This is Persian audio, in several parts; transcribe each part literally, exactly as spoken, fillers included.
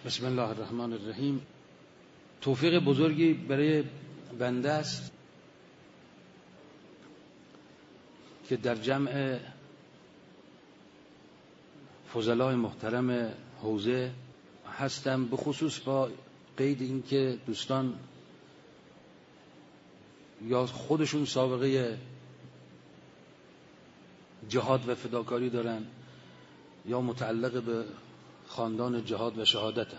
بسم الله الرحمن الرحیم. توفیق بزرگی برای بنده است که در جمع فضلای محترم حوزه هستم، به خصوص با قید این که دوستان یا خودشون سابقه جهاد و فداکاری دارن یا متعلق به خاندان جهاد و شهادتن.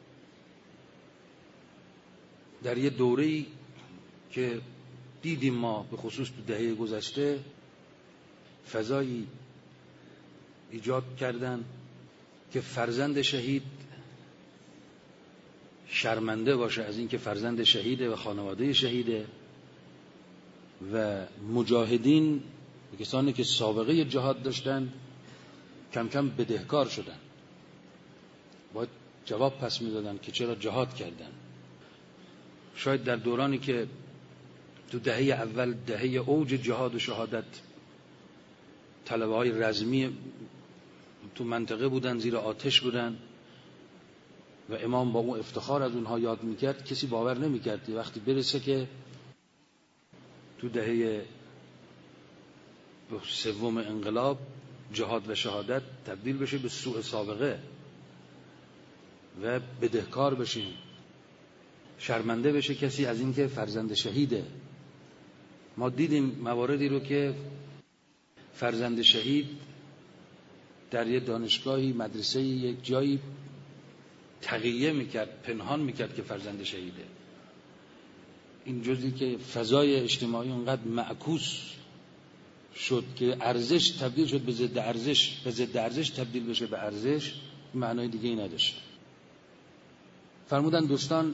در یه دوره‌ای که دیدیم ما به خصوص تو دهه گذشته فضایی ایجاد کردن که فرزند شهید شرمنده باشه از اینکه فرزند شهیده و خانواده شهیده، و مجاهدین کسانی که سابقه جهاد داشتن کم کم بدهکار شدن، باید جواب پس میدادن که چرا جهاد کردن. شاید در دورانی که تو دهه اول دهه اوج جهاد و شهادت طلبه های رزمی تو منطقه بودن، زیر آتش بودن و امام با اون افتخار از اونها یاد میکرد، کسی باور نمیکرد وقتی برسه که تو دهه سوم انقلاب جهاد و شهادت تبدیل بشه به سوء سابقه و بدهکار بشیم، شرمنده بشه کسی از اینکه فرزند شهیده. ما دیدیم مواردی رو که فرزند شهید در یه دانشگاهی، مدرسه‌ای، یک جایی تقیه میکرد، پنهان میکرد که فرزند شهیده. این جزئی که فضای اجتماعی اونقدر معکوس شد که ارزش تبدیل شد به ضد ارزش، به ضد ارزش تبدیل بشه به ارزش، معنای دیگه ای نداشت. فرمودن دوستان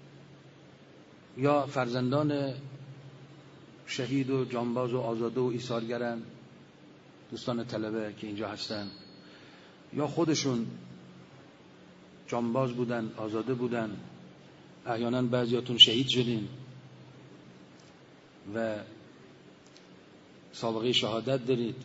یا فرزندان شهید و جانباز و آزاده و ایثارگرن، دوستان طلبه که اینجا هستن، یا خودشون جانباز بودن، آزاده بودن، احیانا بعضیاتون شهید شدین و سابقه شهادت دارید.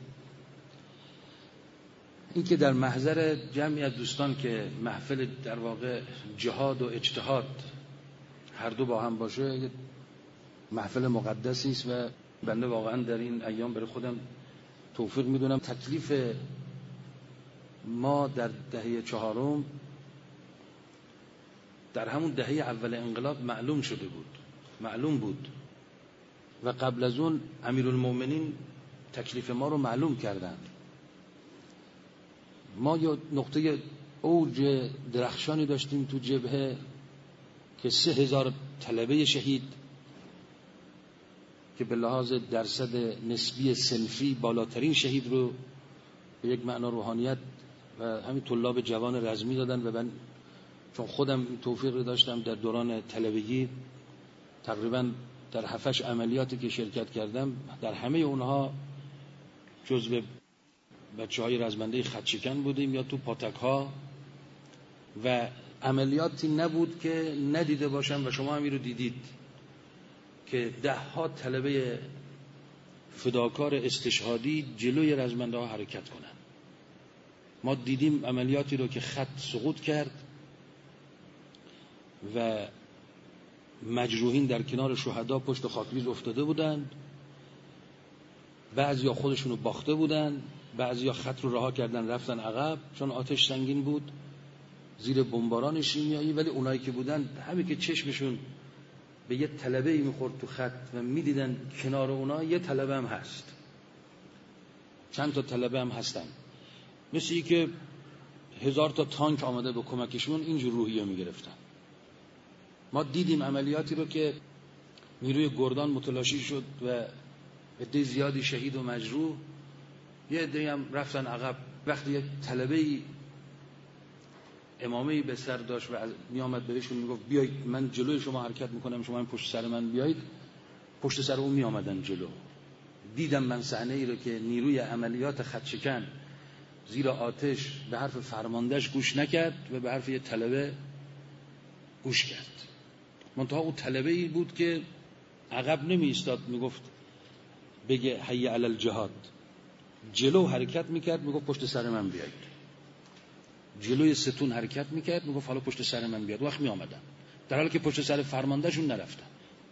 این که در محضر جمعی از دوستان که محفل در واقع جهاد و اجتهاد هر دو با هم باشه، محفل مقدسی است و بنده واقعا در این ایام برای خودم توفیق میدونم. تکلیف ما در دهه چهارم در همون دهه اول انقلاب معلوم شده بود، معلوم بود و قبل از اون امیرالمومنین تکلیف ما رو معلوم کردن. ما یا نقطه اوج درخشانی داشتیم تو جبهه که سه هزار طلبه شهید که به لحاظ درصد نسبی صنفی بالاترین شهید رو به یک معنا روحانیت و همین طلاب جوان رزمی دادن. و من چون خودم توفیق رو داشتم در دوران طلبگی تقریبا در هفتش عملیاتی که شرکت کردم در همه اونها جزو بچه های رزمنده خطشکن بودیم یا تو پاتک ها، و عملیاتی نبود که ندیده باشم و شما همی رو دیدید که ده ها طلبه فداکار استشهادی جلوی رزمنده ها حرکت کنن. ما دیدیم عملیاتی رو که خط سقوط کرد و مجروحین در کنار شهدا پشت خاکریز افتاده بودند، بعضیا خودشونو باخته بودند، بعضیا خط رو رها کردن رفتن عقب چون آتش سنگین بود زیر بمباران شیمیایی. ولی اونایی که بودن همین که چشمشون به یه طلبه ای میخورد تو خط و میدیدن کنار اونا یه طلبه هم هست، چند تا طلبه هم هستن، مثل ای که هزار تا تانک آمده به کمکشون، اینجور روحیه میگرفتن. ما دیدیم عملیاتی رو که نیروی گردان متلاشی شد و عده زیادی شهید و مجروح، یه عده هم رفتن عقب. وقتی یک طلبه‌ای امامه‌ای به سر داشت و میامد بهشون میگفت بیایید من جلوی شما حرکت میکنم، شما این پشت سر من بیایید، پشت سر اون میامدن جلو. دیدم من صحنه ای رو که نیروی عملیات خطشکن زیر آتش به حرف فرماندهش گوش نکرد و به حرف یه طلبه گوش کرد. منتها اون طلبه ای بود که عقب نمی ایستاد میگفت بگه حی علی الجهاد، جلو حرکت میکرد میگفت پشت سر من بیایید. جلوی ستون حرکت میکرد، میگفت حالا پشت سر من بیاد، وقت میآمدن، در حالی که پشت سر فرماندهشون نرفتن.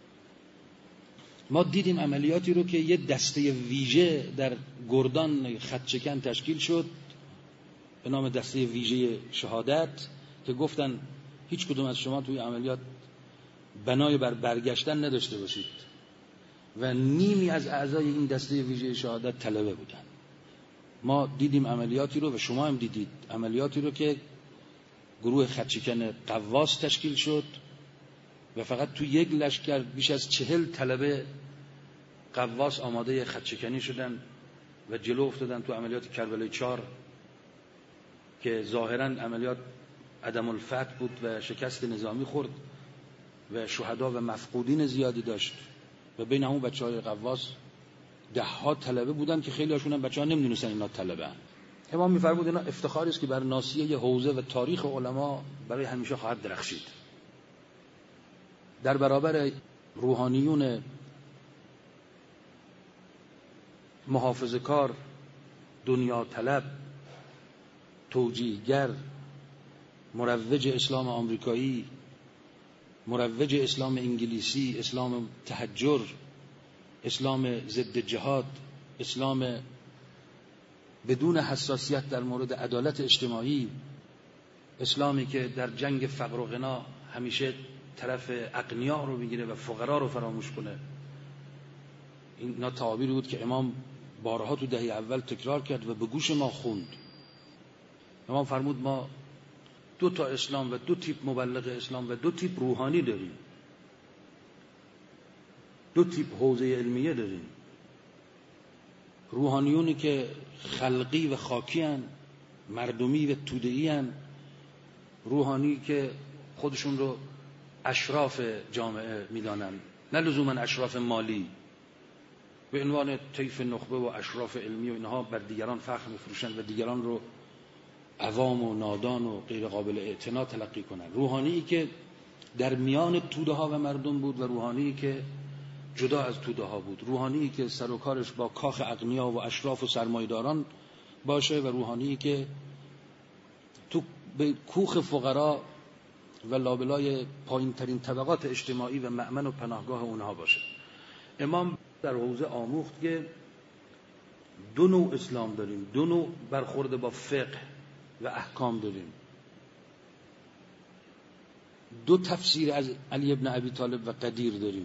ما دیدیم عملیاتی رو که یه دسته ویژه در گردان خطچکن تشکیل شد به نام دسته ویژه شهادت که گفتن هیچ کدوم از شما توی عملیات بنای بر برگشتن نداشته باشید و نیمی از اعضای این دسته ویژه شهادت طلبه بودن. ما دیدیم عملیاتی رو و شما هم دیدید عملیاتی رو که گروه خطچکن قواس تشکیل شد و فقط تو یک لشکر بیش از چهل طلبه قواس آماده خطچکنی شدن و جلو افتادن تو عملیات کربلای چهار که ظاهراً عملیات عدم الفتح بود و شکست نظامی خورد و شهدا و مفقودین زیادی داشت و بین همون بچه‌های قواس ده ها طلبه بودن که خیلی هاشون هم بچه‌ها نمی‌دونستن اینا طلبه ان. امام می‌فرمود اینا افتخاری است که بر ناصیه حوزه و تاریخ علما برای همیشه خواهد درخشید. در برابر روحانیون محافظه‌کار، دنیا طلب، توجیهگر، مروج اسلام آمریکایی، مروج اسلام انگلیسی، اسلام تحجر، اسلام ضد جهاد، اسلام بدون حساسیت در مورد عدالت اجتماعی، اسلامی که در جنگ فقر و غنا همیشه طرف اغنیا رو میگیره و فقرا رو فراموش کنه. این تعابیری بود که امام بارها تو دهه اول تکرار کرد و به گوش ما خوند. امام فرمود ما دو تا اسلام و دو تیپ مبلغ اسلام و دو تیپ روحانی داریم، دو تیپ حوزه علمیه داریم. روحانیونی که خلقی و خاکی هن، مردمی و توده‌ای هن، روحانی که خودشون رو اشراف جامعه میدانن، نه لزوما اشراف مالی، به عنوان طیف نخبه و اشراف علمی و اینها بر دیگران فخر میفروشن و دیگران رو عوام و نادان و غیر قابل اعتنا تلقی کنن. روحانی که در میان توده ها و مردم بود و روحانی که جدا از توده ها بود، روحانی که سر و کارش با کاخ اغنیا و اشراف و سرمایه‌داران باشه و روحانی که تو به کوخ فقرا و لابلای پایین ترین طبقات اجتماعی و مأمن و پناهگاه اونها باشه. امام در حوزه آموخت که دو نوع اسلام داریم، دو نوع برخورد با فقه و احکام داریم، دو تفسیر از علی ابن ابی طالب و قدیر داریم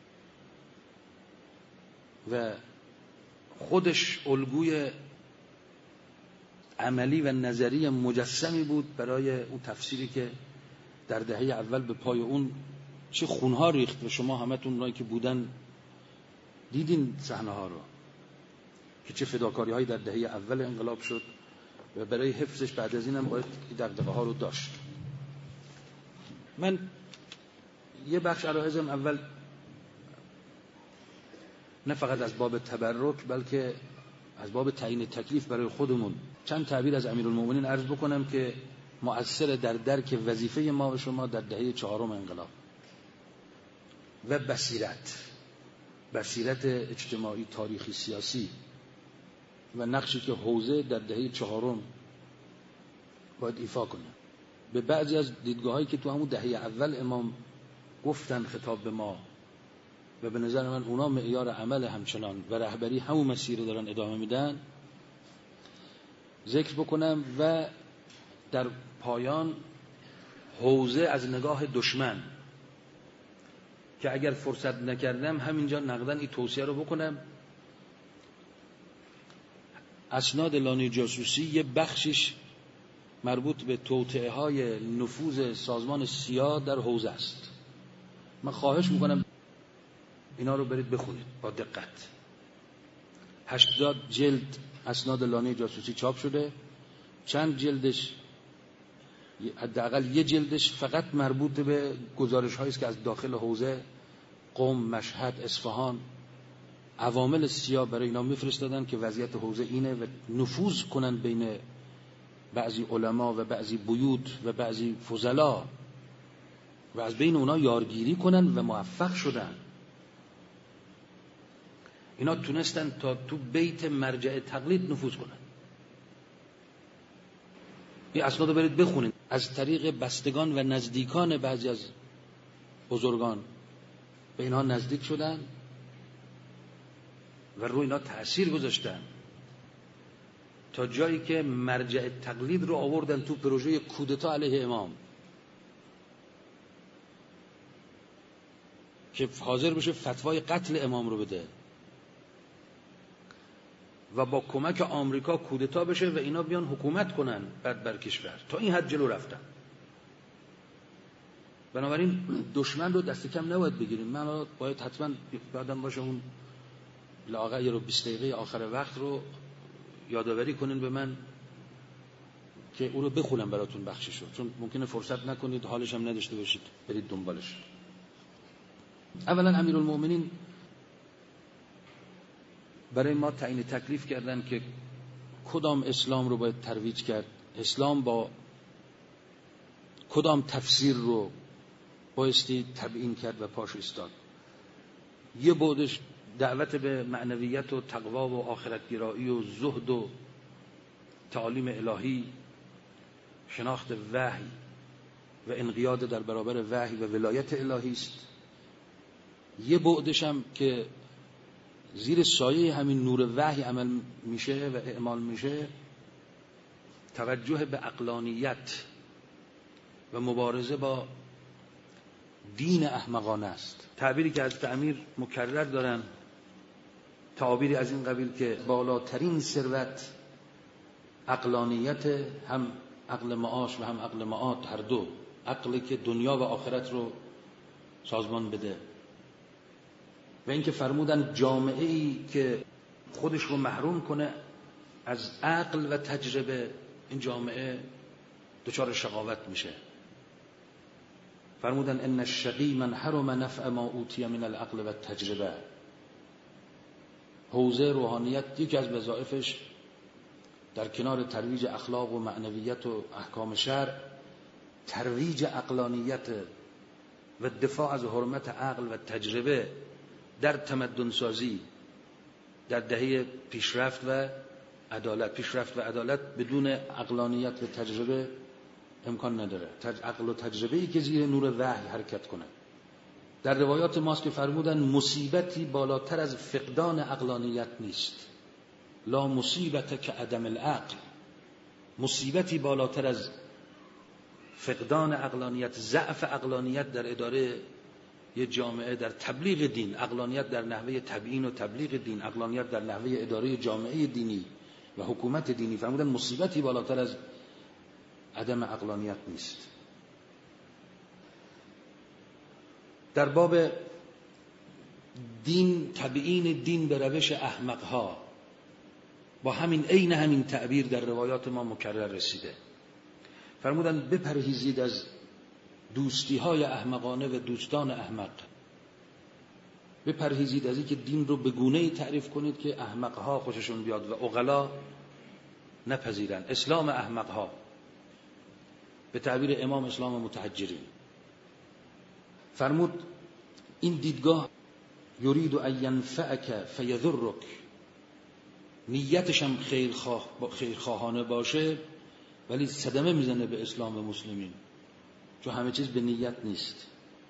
و خودش الگوی عملی و نظری مجسمی بود برای اون تفسیری که در دهه اول به پای اون چه خونها ریخت و شما همتون اونایی که بودن دیدین صحنه ها رو که چه فداکاری هایی در دهه اول انقلاب شد و برای حفظش بعد از اینم باید دغدغه ها رو داشت. من یه بخش عرایزم اول نه فقط از باب تبرک بلکه از باب تعیین تکلیف برای خودمون چند تعبیر از امیرالمومنین عرض بکنم که مؤثر در درک وظیفه ما و شما در دهه چهارم انقلاب و بصیرت بصیرت اجتماعی، تاریخی، سیاسی و نقشی که حوزه در دهه چهارم باید ایفا کنه. به بعضی از دیدگاهایی که تو همون دهه اول امام گفتن خطاب به ما و به نظر من اونا معیار عمل همچنان و رهبری همون مسیر رو دارن ادامه میدن ذکر بکنم و در پایان حوزه از نگاه دشمن که اگر فرصت نکردم همینجا نقدن این توصیه رو بکنم. اسناد لانه جاسوسی یه بخشش مربوط به توطئه های نفوذ سازمان سیا در حوزه است. من خواهش میکنم اینا رو برید بخونید با دقت. هشتاد جلد اسناد لانه جاسوسی چاپ شده، چند جلدش حداقل یه جلدش فقط مربوط به گزارش هایی است که از داخل حوزه قم، مشهد، اصفهان عوامل سیا برای اینا میفرستادن که وضعیت حوزه اینه و نفوذ کنن بین بعضی علما و بعضی بیوت و بعضی فضلا و از بین اونا یارگیری کنن و موفق شدن. اینا تونستن تا تو بیت مرجع تقلید نفوذ کنن. این اسناد رو برید بخونید. از طریق بستگان و نزدیکان بعضی از بزرگان به اینها نزدیک شدن و روی اینا تأثیر گذاشتن تا جایی که مرجع تقلید رو آوردن تو پروژه کودتا علیه امام که حاضر بشه فتوای قتل امام رو بده و با کمک آمریکا کودتا بشه و اینا بیان حکومت کنن بعد بر کشور. تا این حد جلو رفتن. بنابراین دشمن رو دست کم نباید بگیریم. من باید حتما بعدم باشه اون لااقل یه رو بیست دقیقه آخر وقت رو یادآوری کنین به من که اون رو بخونم براتون بخششو، چون ممکنه فرصت نکنید حالش هم نداشته باشید برید دنبالش. اولا امیرالمؤمنین برای ما تعیین تکلیف کردن که کدام اسلام رو باید ترویج کرد، اسلام با کدام تفسیر رو بایستی تبیین کرد و پاش ایستاد. یه بعدش دعوت به معنویت و تقوا و آخرتگرایی و زهد و تعالیم الهی، شناخت وحی و انقیاد در برابر وحی و ولایت الهی است. یه بعدش هم که زیر سایه همین نور وحی عمل میشه و اعمال میشه، توجه به عقلانیت و مبارزه با دین احمقانه است. تعبیری که حضرت امیر مکرر دارن، تعبیری از این قبیل که بالاترین ثروت عقلانیت، هم عقل معاش و هم عقل معاد، هر دو عقلی که دنیا و آخرت رو سازمان بده. و اینکه فرمودن جامعه ای که خودش رو محروم کنه از عقل و تجربه، این جامعه دچار شقاوت میشه. فرمودن ان الشقی من حرم نفع ما اوتی من العقل و التجربه. حوزه روحانیت یکی از وظایفش در کنار ترویج اخلاق و معنویت و احکام شرع، ترویج عقلانیت و دفاع از حرمت عقل و تجربه در تمدن سازی در دهه پیشرفت و عدالت. پیشرفت و عدالت بدون عقلانیت و تجربه امکان نداره. عقل و تجربه‌ای که زیر نور وحی حرکت کنه. در روایات ماست که فرمودن مصیبتی بالاتر از فقدان عقلانیت نیست. لا مصیبت که عدم العقل. مصیبتی بالاتر از فقدان عقلانیت، ضعف عقلانیت در اداره یه جامعه، در تبلیغ دین، عقلانیت در نحوه تبیین و تبلیغ دین، عقلانیت در نحوه اداره جامعه دینی و حکومت دینی. فرمودن مصیبتی بالاتر از عدم عقلانیت نیست. در باب دین، تبیین دین به روش احمقها، با همین عین همین تعبیر در روایات ما مکرر رسیده. فرمودن بپرهیزید از دوستی های احمقانه و دوستان احمق. بپرهیزید از اینکه دین رو به گونه‌ای تعریف کنید که احمقها خوششون بیاد و عقلا نپذیرن. اسلام احمقها، به تعبیر امام اسلام متحجرین. فرمود این دیدگاه یرید ان ینفعک فیضرک، نیتش هم خیرخواه خیرخواهانه باشه ولی صدمه میزنه به اسلام و مسلمین، چون همه چیز به نیت نیست.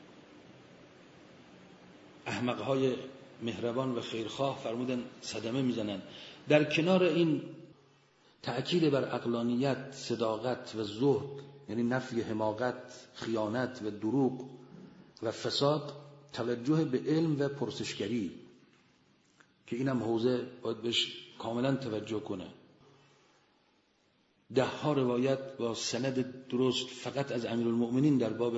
احمقهای مهربان و خیرخواه فرمودن صدمه میزنن. در کنار این تأکید بر عقلانیت، صداقت و زهد، یعنی نفی حماقت، خیانت و دروغ و فساد، توجه به علم و پرسشگری که اینم حوزه باید بهش کاملا توجه کنه. ده ها روایت با سند درست فقط از امیرالمؤمنین در باب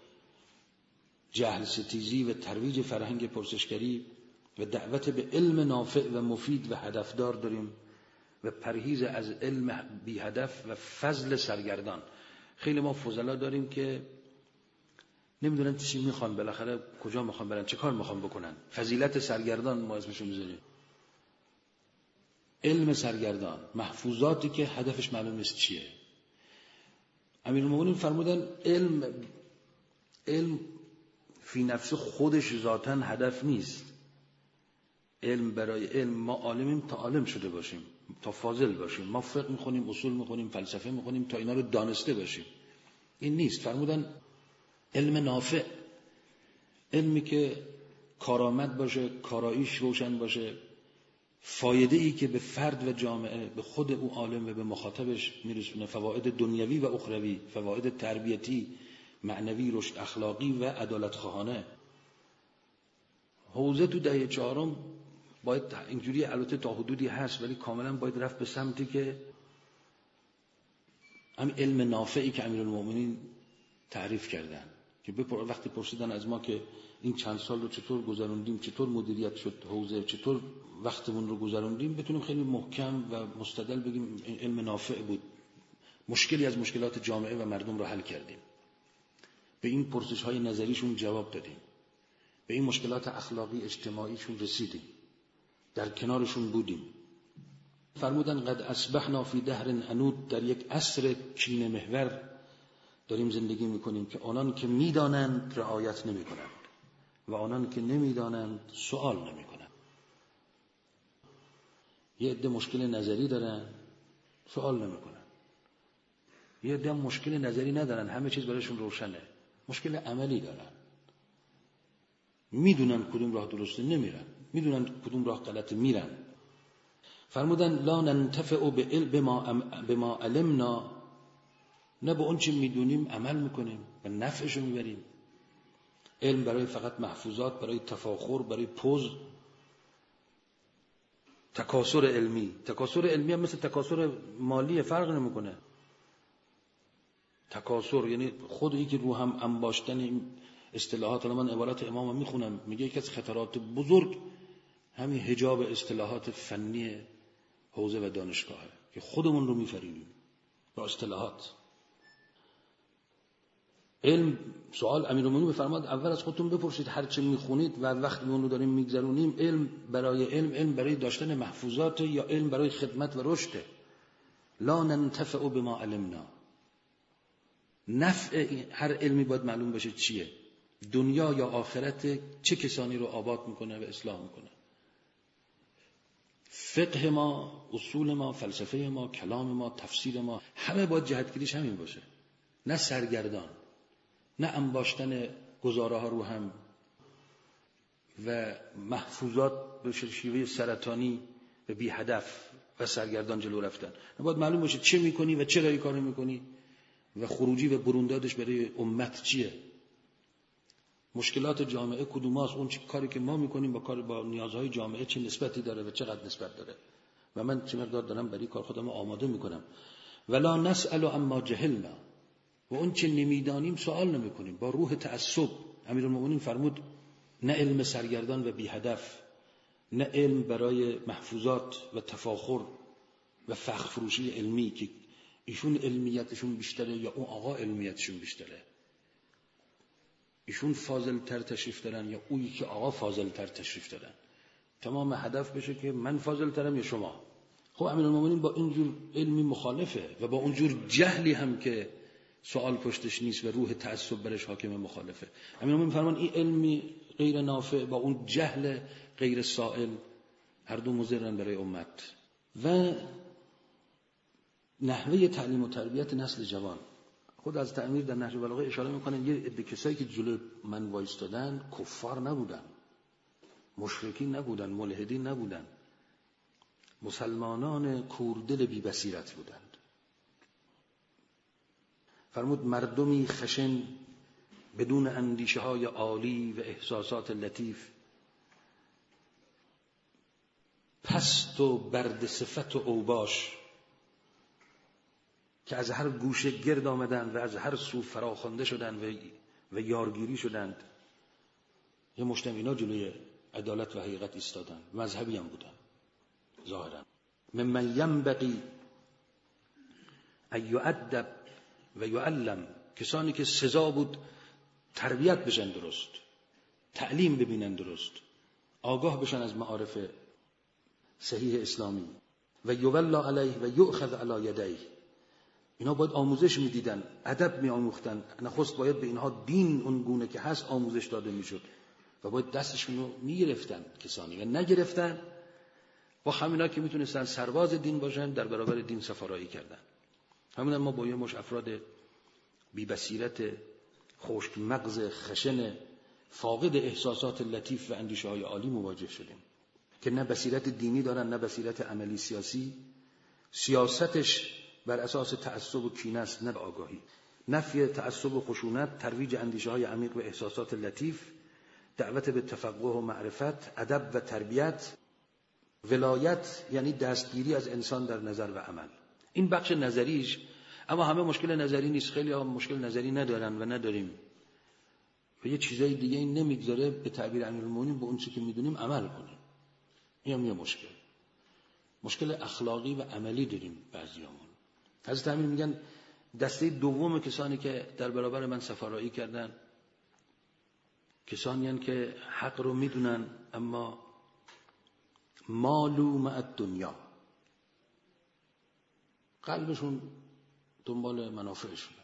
جهل ستیزی و ترویج فرهنگ پرسشگری و دعوت به علم نافع و مفید و هدفدار داریم و پرهیز از علم بی هدف و فضل سرگردان. خیلی ما فضلا داریم که نمیدونن چی میخوان، بالاخره کجا میخوان برن، چه کار میخوان بکنن. فضیلت سرگردان ما اسمشو میذاریم. علم سرگردان، محفوظاتی که هدفش معلوم نیست چیه. امیرالمومنین فرمودن علم علم فی نفس خودش ذاتاً هدف نیست. علم برای علم، ما عالمیم تا عالم شده باشیم. تا فاضل باشیم. ما فقه میخونیم، اصول میخونیم، فلسفه میخونیم تا اینا رو دانسته باشیم. این نیست. فرمودن علم نافع، علمی که کارآمد باشه، کاراییش روشن باشه، فایده ای که به فرد و جامعه، به خود او عالم و به مخاطبش میرسونه، فواید دنیوی و اخروی، فواید تربیتی، معنوی، رشد اخلاقی و عدالت خواهانه. حوزه تو دهه چهارم باید اینجوری، البته تا حدودی هست، ولی کاملا باید رفت به سمتی که همین علم نافعی که امیرالمومنین تعریف کردن، که وقتی پرسیدن از ما که این چند سال رو چطور گذروندیم، چطور مدیریت شد حوزه، چطور وقتمون رو گذروندیم، بتونیم خیلی محکم و مستدل بگیم این علم نافع بود، مشکلی از مشکلات جامعه و مردم رو حل کردیم، به این پرسش های نظریشون جواب دادیم، به این مشکلات اخلاقی اجتماعیشون رسیدیم، در کنارشون بودیم. فرمودن قد اصبحنا فی دهر عنود، در یک عصر کینه محور داریم زندگی میکنیم که آنان که میدانند رعایت نمیکنند و آنان که نمیدانند سوال نمیکنند. یه عده مشکل نظری دارن، سوال نمیکنن. یه عده مشکل نظری ندارن، همه چیز برایشون روشنه، مشکل عملی دارن، میدونن کدوم راه درسته نمیرن، میدونن کدوم راه غلطه میرن. فرمودن لا ننتفع بما علمنا، نه به اون چه میدونیم عمل میکنیم و نفعشو میبریم. علم برای فقط محفوظات، برای تفاخر، برای پوز، تکاسر علمی. تکاسر علمی هم مثل تکاسر مالی فرق نمیکنه. تکاسر یعنی خود یکی رو هم انباشتن این اصطلاحات. الان من عبارت امام میخونم، میگه یکی از خطرات بزرگ همین حجاب اصطلاحات فنی حوزه و دانشگاهه که خودمون رو میفریبیم با اصطلاحات. علم، سوال امیرالمومنین بفرماد اول از خودتون بپرسید هر چه میخونید و وقتی اون رو داریم میگذرونیم، علم برای علم، علم برای داشتن محفوظات یا علم برای خدمت و رشد. لا ننتفع بما علمنا. نفع هر علمی باید معلوم بشه چیه، دنیا یا آخرت، چه کسانی رو آباد میکنه و اصلاح میکنه. فقه ما، اصول ما، فلسفه ما، کلام ما، تفسیر ما، همه باید جهتگیریش همین باشه، نه سرگردان، نه انباشتن گزاره ها رو هم و محفوظات به شیوه سرطانی و بی هدف و سرگردان جلو رفتن. باید معلوم باشه چه میکنی و چرا این کارو میکنی و خروجی و بروندادش برای امت چیه، مشکلات جامعه کدوماست، اون کاری که ما میکنیم با کار با نیازهای جامعه چه نسبتی داره و چقدر نسبت داره و من چه مقدار دارم برای کار خودم آماده میکنم. ولا نسأل عما جهلنا، و اون چه نمیدانیم سوال نمیکنیم با روح تعصب. امیرالمومنین فرمود نه علم سرگردان و بی هدف، نه علم برای محفوظات و تفاخر و فخر فروشی علمی که ایشون علمیتشون بیشتره یا اون آقا علمیتشون بیشتره، ایشون فاضل تر تشریف دارن یا اویی که آقا فاضل تر تشریف دارن. تمام هدف بشه که من فاضل ترم یا شما. خب امیرالمومنین با اینجور علمی مخالفه و با اونجور جهلی هم که سوال پشتش نیست و روح تعصب برش حاکم مخالفه. امیرالمومنین فرمان این علمی غیر نافع با اون جهل غیر سائل هر دو مضرن برای امت. و نحوه تعلیم و تربیت نسل جوان، خود از تعمیر در نهج البلاغه اشاره میکنن یه عده کسایی که جلوی من وایستادن کفار نبودن، مشرکین نبودن، ملحدین نبودن، مسلمانان کوردل بی بصیرت بودند. فرمود مردمی خشن بدون اندیشه های عالی و احساسات لطیف، پست و برد صفت و اوباش که از هر گوشه گرد آمدند و از هر سو فراخوانده شدند و, و یارگیری شدند. یه مجتمع اینا جلوی عدالت و حقیقت ایستادند، مذهبی هم بودند ظاهرا. ممن ینبغی ان یؤدب و یعلم، کسانی که سزا بود تربیت بشن درست، تعلیم ببینن درست، آگاه بشن از معارف صحیح اسلامی. و یولا علیه و یؤخذ علی یدیه، اینا باید آموزش میدیدن، ادب میآموختن. نخست باید به اینها دین اون گونه که هست آموزش داده میشد و باید دستشون رو میگرفتن کسانی و نگرفتن با همینا که میتونستن سرباز دین باشن در برابر دین سفارایی کردن. همین ما با یه مش افراد بی بصیرت، خشک مغز، خشن، فاقد احساسات لطیف و اندیشه های عالی مواجه شدیم که نه بصیرت دینی دارن نه بصیرت عملی سیاسی. سیاستش بر اساس تعصب و کینه است نه آگاهی. نفی تعصب و خشونت، ترویج اندیشه های عمیق و احساسات لطیف، دعوت به تفقه و معرفت، ادب و تربیت. ولایت یعنی دستگیری از انسان در نظر و عمل. این بخش نظریش. اما همه مشکل نظری نیست، خیلی ها مشکل نظری ندارن و نداریم و یه چیزای دیگه این نمیگذاره به تعبیر امیرالمومنین به اون چیزی که میدونیم عمل کنیم. این هم یه مشکل. مشکل اخلاقی و عملی داریم بعضیامون. حضرت امیر میگن دسته دوم کسانی که در برابر من سفارایی کردن کسانی هستند که حق رو میدونن اما مالو مع الدنیا، قلبشون دنبال منافعشونه.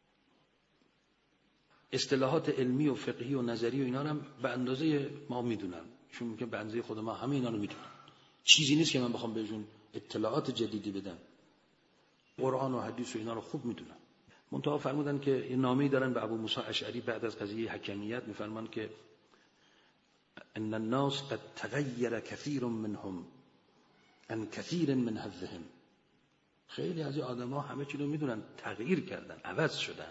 اصطلاحات علمی و فقهی و نظری و اینا هم به اندازه ما میدونن، چون میگه به اندازه خود ما همه اینا رو میدونن. چیزی نیست که من بخوام بهشون اطلاعات جدیدی بدم. قرآن و حدیث و اینا رو خوب میدونن. منتها فرمودن که یه نامه‌ای دارن به ابو موسی اشعری بعد از قضیه حکمیت، میفرمان که ان الناس قد تغیر كثير منهم عن كثير من حظهم. خیلی از این آدم‌ها همه چی رو میدونن، تغییر کردن، عوض شدن،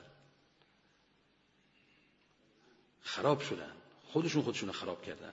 خراب شدن، خودشون خودشون رو خراب کردن،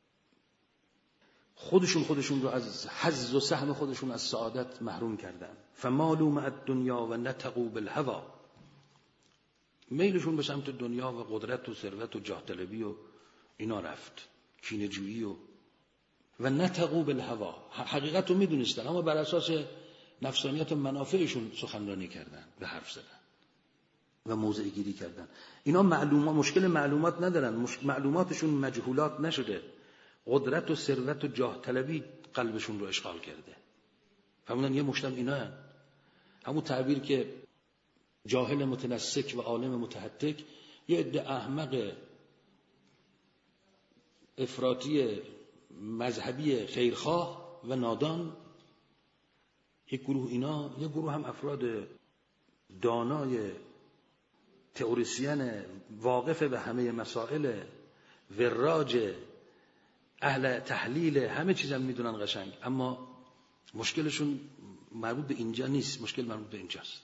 خودشون خودشون رو از حظ و سهم خودشون از سعادت محروم کردن. فمالوا مع الدنیا و نطقوا بالهوى. میلشون به سمت دنیا و قدرت و ثروت و جاه طلبی و اینا رفت، کینه جویی و و نطقوا بالهوى. حقیقت رو میدونستن اما بر اساس نفسانیت و منافعشون سخنرانی کردن، به حرف زدن و موضع گیری کردن. اینا معلومات، مشکل معلومات ندارن، مشکل معلوماتشون مجهولات نشده. قدرت و ثروت و جاه طلبی قلبشون رو اشغال کرده. فهموندن یه مشتم اینا هن. همون تعبیر که جاهل متنسک و عالم متحتک، یه عده احمق افراطی مذهبی خیرخواه و نادان، یک گروه اینا، یک گروه هم افراد دانای تئوریسین واقف به همه مسائل، وراج، اهل تحلیل، همه چیزم میدونن قشنگ، اما مشکلشون مربوط به اینجا نیست، مشکل مربوط به اینجاست.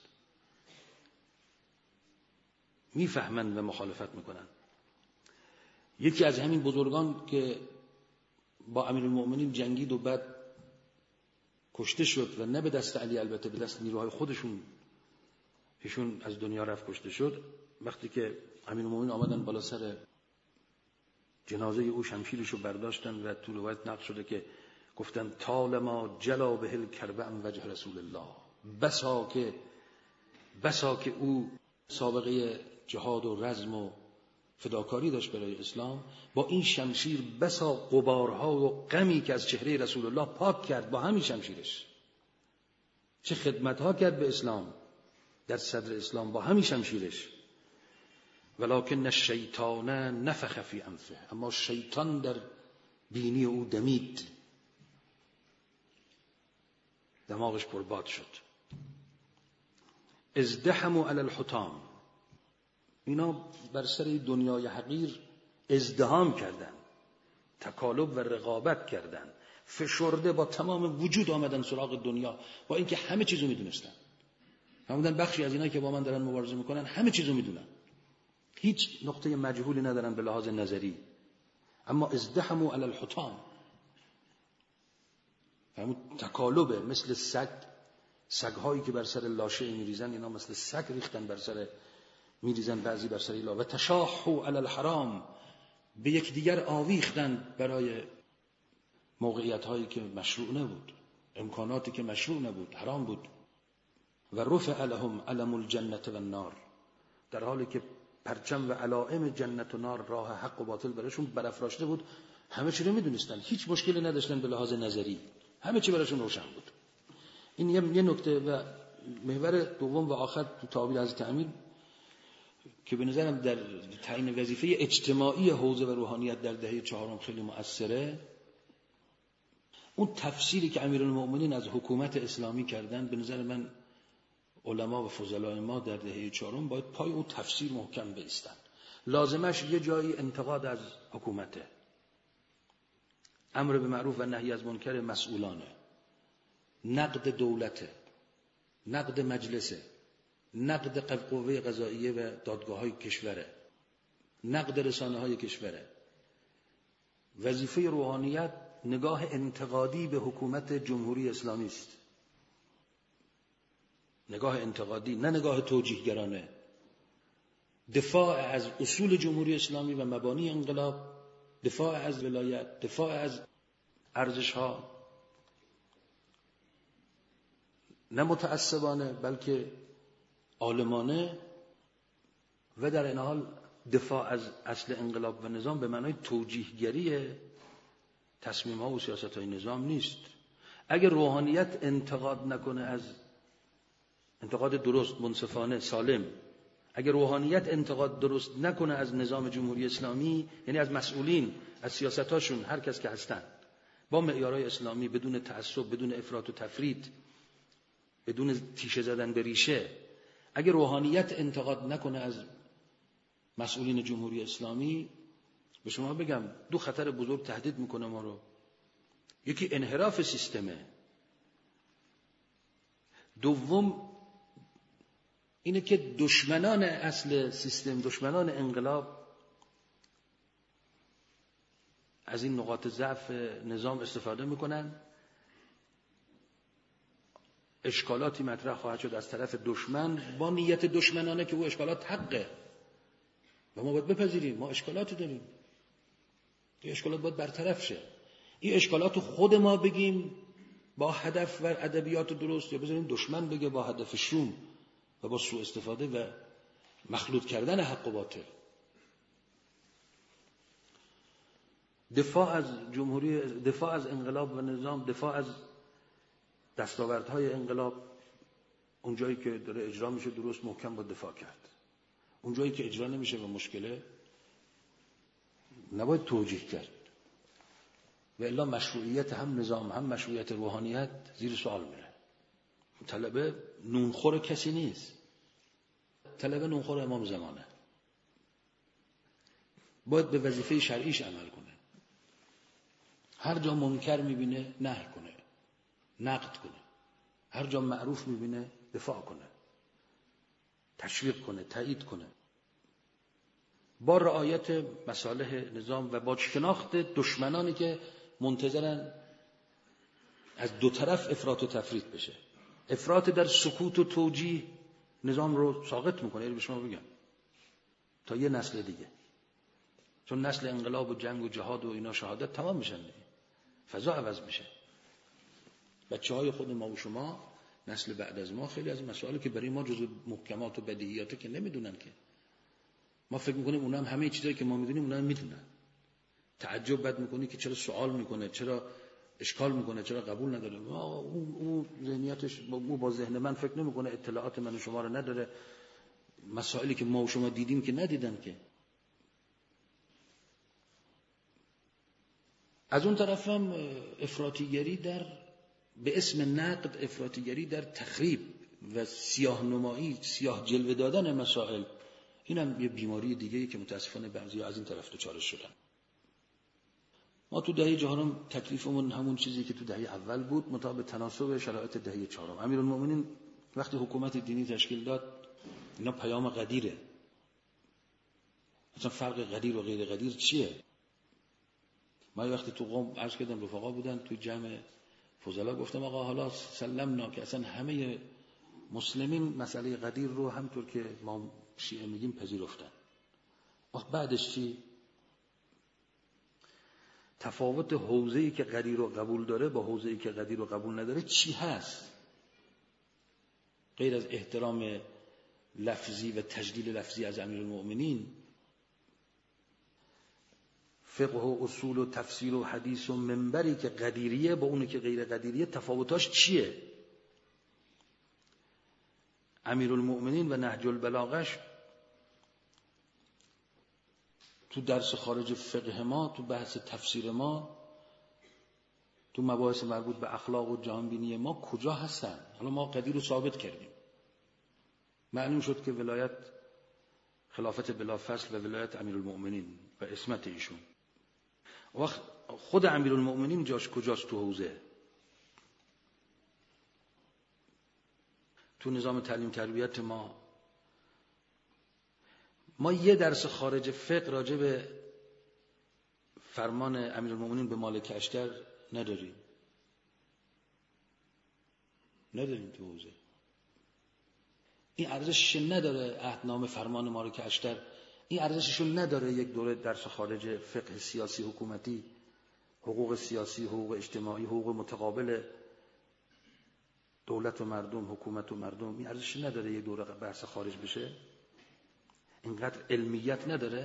میفهمن و مخالفت میکنن. یکی از همین بزرگان که با امیرالمؤمنین جنگید و بعد کشته شد و نه به دست علی، البته به دست نیروهای خودشون، ایشون از دنیا رفت، کشته شد. وقتی که امیرالمؤمنین آمدن بالا سر جنازه او، شمشیرشو برداشتن و تو روایت نقل شده که گفتن طالما جلا به الکرب عن وجه رسول الله. بسا که بسا که او سابقه جهاد و رزم و فداکاری داشت برای اسلام، با این شمشیر بسا غبارها و غمی که از چهره رسول الله پاک کرد با همین شمشیرش. چه خدمتها کرد به اسلام در صدر اسلام با همین شمشیرش. ولکن الشیطان نفخ فی انفه. اما شیطان در بینی او دمید، دماغش پرباد شد. ازدحموا علی الحطام. اینا بر سر دنیای حقیر ازدحام کردن، تکالب و رقابت کردن، فشرده با تمام وجود آمدن سراغ دنیا، با اینکه همه چیزو میدونستن. همون بخشی از اینا که با من دارن مبارزه میکنن همه چیزو میدونن، هیچ نقطه مجهولی ندارن به لحاظ نظری، اما ازدحموا علی الحطام. همون تکالبه، مثل سگ، سگ‌هایی که بر سر لاشه میریزن، اینا مثل سگ ریختن بر سر، میریزن بعضی بر سر لا. و تشاحوا علی الحرام. به یک دیگر آویختن برای موقعیت هایی که مشروع نبود، امکاناتی که مشروع نبود، حرام بود. و رفع لهم علم الجنة و النار. در حالی که پرچم و علائم جنت و نار، راه حق و باطل براشون برافراشته بود، همه چی رو میدونستن، هیچ مشکلی نداشتن به لحاظ نظری، همه چی براشون روشن بود. این یه نکته. و محور دوم و آخر تو تعبیر حضرت امیر که به نظرم در تعیین وظیفه اجتماعی حوزه و روحانیت در دهه چهارم خیلی مؤثره، اون تفسیری که امیرالمؤمنین از حکومت اسلامی کردن، به نظر من علما و فضلای ما در دهه چهارم باید پای اون تفسیر محکم بایستن. لازمش یه جایی انتقاد از حکومته، امر به معروف و نهی از منکر مسئولانه، نقد دولته، نقد مجلسه، نقد قوه قضاییه و دادگاه‌های کشوره، نقد رسانه‌های کشوره. وظیفه روحانیت نگاه انتقادی به حکومت جمهوری اسلامی است، نگاه انتقادی، نه نگاه توجیهگرانه. دفاع از اصول جمهوری اسلامی و مبانی انقلاب، دفاع از ولایت، دفاع از ارزش‌ها، نه متعصبانه بلکه عالمانه، و در این حال دفاع از اصل انقلاب و نظام به معنای توجیهگری تصمیم‌ها و سیاست‌های نظام نیست. اگر روحانیت انتقاد نکنه، از انتقاد درست، منصفانه، سالم، اگر روحانیت انتقاد درست نکنه از نظام جمهوری اسلامی، یعنی از مسئولین، از سیاستاشون، هر کس که هستن، با معیارهای اسلامی، بدون تعصب، بدون افراط و تفرید، بدون تیشه زدن به ریشه، اگر روحانیت انتقاد نکنه از مسئولین جمهوری اسلامی، به شما بگم دو خطر بزرگ تهدید میکنه ما رو. یکی انحراف سیستمه، دوم اینه که دشمنان اصل سیستم، دشمنان انقلاب از این نقاط ضعف نظام استفاده میکنن. اشکالاتی مطرح خواهد شد از طرف دشمن با نیت دشمنانه که او اشکالات حقه و ما باید بپذیریم ما اشکالاتی داریم، این اشکالات باید برطرف شه. این اشکالات خود ما بگیم با هدف و ادبیات درست، یا بذاریم دشمن بگه با هدف شوم و با سوء استفاده و مخلوط کردن حق و باطل. دفاع از جمهوری، دفاع از انقلاب و نظام، دفاع از دستاوردهای انقلاب، اون جایی که داره اجرا میشه درست محکم با دفاع کرد. اون جایی که اجرا نمیشه و مشکله، نباید توجیه کرد. و الا مشروعیت هم نظام هم مشروعیت روحانیت زیر سوال میره. طلبه نونخور کسی نیست، طلبه نونخور امام زمانه، باید به وظیفه شرعیش عمل کنه. هر جا منکر میبینه نهی کنه، نقد کنه، هر جا معروف میبینه دفاع کنه، تشویق کنه، تایید کنه، با رعایت مصالح نظام و با شناخت دشمنانی که منتظرن از دو طرف افراط و تفرید بشه. افراط در سکوت و توجیه نظام رو ساقط میکنه. یعنی به شما بگم تا یه نسل دیگه، چون نسل انقلاب و جنگ و جهاد و اینا شهادت تمام میشن دیگه، فضا عوض میشه. بچه های خود ما و شما، نسل بعد از ما، خیلی از این مسائلی که برای ما جزو محکمات و بدیهیاته که نمیدونن، که ما فکر میکنیم اونا هم همه چیزایی که ما میدونیم اونا هم میدونن. تعجب بد میکنی که چرا سوال میکنه، چرا اشکال میکنه، چرا قبول نداره. اون اون ذهنیتش با با ذهن من فکر نمیکنه، اطلاعات من و شما رو نداره، مسائلی که ما و شما دیدیم که ندیدن. که از اون طرف هم افراطیگری در به اسم نقد، افراطیگری در تخریب و سیاه نمایی، سیاه جلوه دادن مسائل، این هم یه بیماری دیگه‌ای که متاسفانه بعضی‌ها از این طرف دچارش شدن. ما تو دهه چهارم تکلیفمون همون چیزی که تو دهه اول بود، مطابق تناسب شرایط دهه چهارم. امیرالمومنین وقتی حکومت دینی تشکیل داد، اینا پیام قدیره. مثلا فرق قدیر و غیر قدیر چیه؟ ما وقتی تو قم عرض کردم رفقا بودن توی جمع فضلا، گفتم آقا حالا سلمنا که اصلا همه مسلمین مسئله قدیر رو همطور که ما شیعه میگیم پذیرفتن. وقت بعدش چی؟ تفاوت حوزه‌ای که قدیر رو قبول داره با حوزه‌ای که قدیر رو قبول نداره چی هست؟ غیر از احترام لفظی و تجلیل لفظی از امیرالمؤمنین، فقه و اصول و تفسیر و حدیث و منبری که قدیریه با اونی که غیر قدیریه تفاوتاش چیه؟ امیرالمؤمنین و نهج البلاغش تو درس خارج فقه ما، تو بحث تفسیر ما، تو تو مباحث مربوط به اخلاق و جهانبینی ما کجا هستن؟ حالا ما قدیر رو ثابت کردیم، معلوم شد که ولایت خلافت بلا فصل و ولایت امیرالمؤمنین و عصمت ایشون. وقت خود امیرالمؤمنین جاش کجاست تو حوزه؟ تو نظام تعلیم تربیت ما ما یه درس خارج فقه راجع به فرمان امیرالمؤمنین به مالک اشتر نداریم. نداریم تو حوزه. این ارزشش نداره عهدنامه فرمان مالک اشتر، این ارزشش نداره یک دوره درس خارج فقه سیاسی حکومتی، حقوق سیاسی، حقوق اجتماعی، حقوق متقابل دولت و مردم، حکومت و مردم، این ارزشش نداره یک دوره بحث خارج بشه؟ اینقدر علمیت نداره؟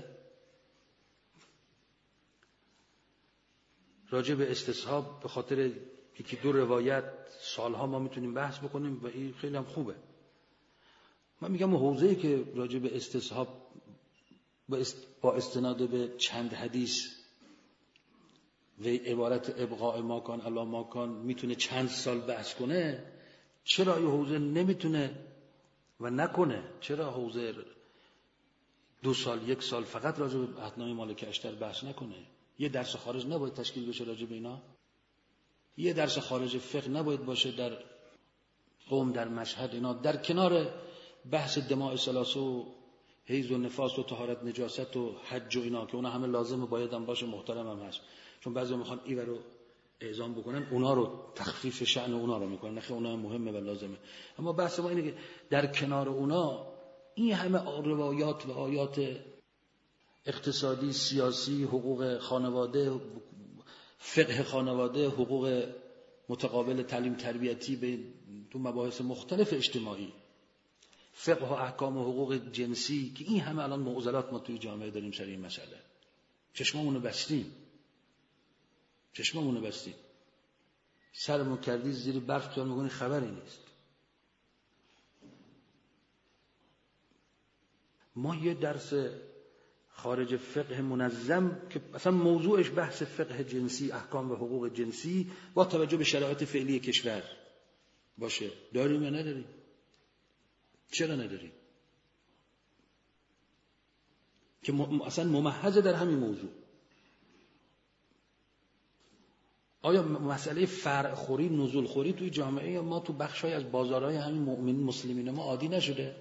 راجع به استصحاب به خاطر یکی دو روایت سالها ما میتونیم بحث بکنیم و این خیلی هم خوبه. من میگم حوزه‌ای که راجع به استصحاب با استناد به چند حدیث و عبارت ابقاء ما کان الا ما کان میتونه چند سال بحث کنه، چرا این حوزه نمیتونه و نکنه؟ چرا حوزه دو سال یک سال فقط راجع به عهدنامه مالک اشتر بحث نکنه؟ یه درس خارج نباید تشکیل بشه راجع به اینا؟ یه درس خارج فقه نباید باشه در قوم، در مشهد، اینا در کنار بحث دماء ثلاثه و حیض و نفاس و طهارت نجاست و حج و اینا که اونا همه لازمه، باید هم باشه، محترم هم هست، چون بعضی میخوان این رو اعزام بکنن، اونا رو تخفیف شأن اونا رو میکنن، نخیر اونا هم مهمه و لازمه. اما بحث ما اینه که در کنار اونا این همه روایات و آیات اقتصادی، سیاسی، حقوق خانواده، فقه خانواده، حقوق متقابل تعلیم تربیتی به تو مباحث مختلف اجتماعی، فقه و احکام و حقوق جنسی، که این همه الان معضلات ما توی جامعه داریم سر این مسئله. چشممونو بستیم، چشممونو بستیم، سرمون کردی زیر برف، تو میگونی خبری نیست. ما یه درس خارج فقه منظم که مثلا موضوعش بحث فقه جنسی، احکام و حقوق جنسی با توجه به شرایط فعلی کشور باشه، داریم یا نداریم؟ چرا نداریم؟ که اصلا ممحض در همین موضوع. آیا مسئله فرع خوری، نزول خوری توی جامعه ما تو بخشای از بازارهای همین مؤمنین مسلمین ما عادی نشده؟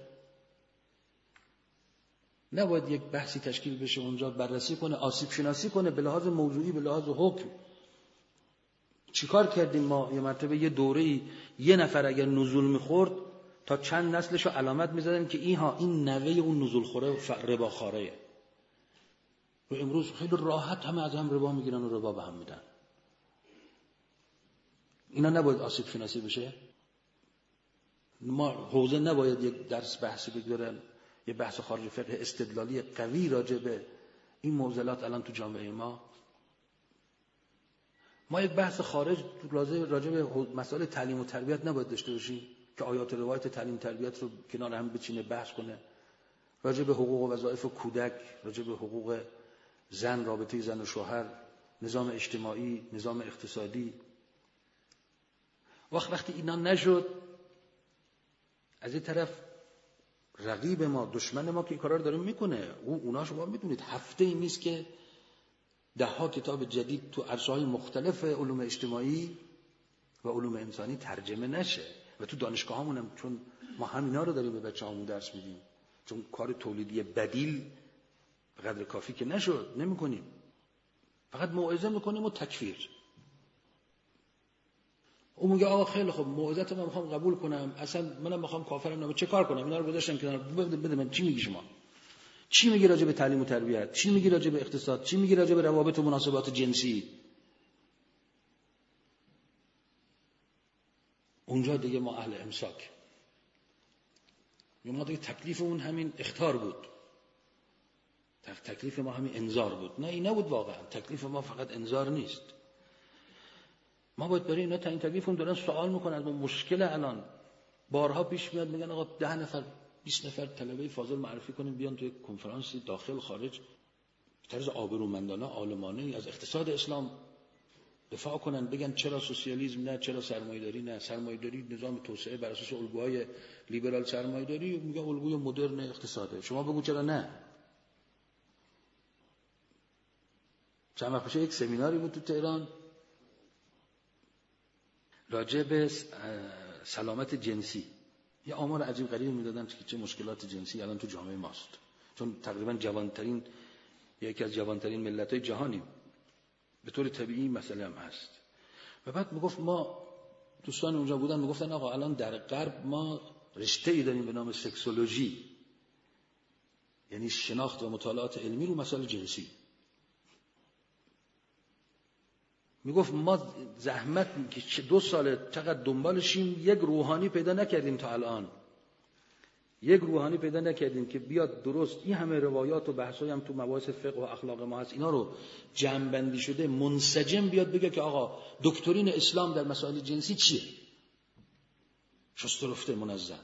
نباید یک بحثی تشکیل بشه اونجا بررسی کنه، آسیب شناسی کنه به لحاظ موضوعی، به لحاظ حکم. چیکار کردیم ما؟ یه مرتبه یه دوره‌ای یه نفر اگر نزول می‌خورد تا چند نسلشو علامت می‌زدن که اینها این نوه اون نزول خوره رباخواره. و امروز خیلی راحت همه از هم ربا میگیرن و ربا به هم میدن. اینا نباید آسیب شناسی بشه؟ ما حوزه نباید یک درس بحثی بگذارن، یه بحث خارج فقه استدلالی قوی راجع به این معضلات الان تو جامعه ما؟ ما یک بحث خارج راجع به مسائل تعلیم و تربیت نباید داشته باشیم که آیات و روایت تعلیم تربیت رو کنار هم بچینه بحث کنه، راجع به حقوق و وظایف کودک، راجع به حقوق زن، رابطه زن و شوهر، نظام اجتماعی، نظام اقتصادی. وقت وقتی اینا نشد، از این طرف رقیب ما، دشمن ما که این کارا رو داره میکنه، او اونا شما میدونید هفته ای نیست که ده ها کتاب جدید تو عرصه‌های مختلف علوم اجتماعی و علوم انسانی ترجمه نشه و تو دانشگاهامون هم، چون ما همینا رو داریم به بچه‌هامون درس میدیم، چون کار تولیدی بدیل به قدر کافی که نشد نمیکنیم، فقط موعظه میکنیم و تکفیر. اون میگه آقا خیلی خوب، موعظت من میخوام قبول کنم، اصلا منم میخوام کافرم نمه، چه کار کنم؟ اینا رو گذاشتم کنار، بده بده من. چی میگی شما؟ چی میگی راجع به تعلیم و تربیت؟ چی میگی راجع به اقتصاد؟ چی میگی راجع به روابط و مناسبات جنسی؟ اونجا دیگه ما اهل امساک، ما دیگه تکلیفمون همین اخطار بود، تکلیف ما همین انذار بود. نه این نبود واقعا، تکلیف ما فقط انذار نیست. ما باید برای اینا تا این تکلیفمون دارن سوال میکنن. ما مشکل الان بارها پیش میاد، میگن آقا ده نفر بیست نفر طلبه فاضل معرفی کنیم بیان توی کنفرانسی داخل خارج به طرز آبرومندانه عالمانه از اقتصاد اسلام دفاع کنن، بگن چرا سوسیالیسم نه، چرا سرمایه‌داری نه. سرمایه‌داری نظام توسعه بر اساس الگوهای لیبرال سرمایه‌داری، میگه الگوی مدرن اقتصاده. شما بگو چرا نه. چند وقت پیش یک سمیناری بود تو تهران راجع به سلامت جنسی. یه آمار عجیب غریب میدادن که چه مشکلات جنسی الان تو جامعه ماست، چون تقریبا جوانترین یکی از جوانترین ملت‌های جهانیم، به طور طبیعی مسئله هم هست. و بعد میگفت ما دوستان اونجا بودن میگفتن آقا الان در غرب ما رشته‌ای داریم به نام سکسولوژی، یعنی شناخت و مطالعات علمی رو مسائل جنسی. میگفت ما زحمت که دو ساله چقدر دنبالشیم، یک روحانی پیدا نکردیم تا الان، یک روحانی پیدا نکردیم که بیاد درست این همه روایات و بحثایی هم تو مباحث فقه و اخلاق ما هست اینا رو جمع بندی شده منسجم بیاد بگه که آقا دکترین اسلام در مسائل جنسی چیه، شسته رفته منظم.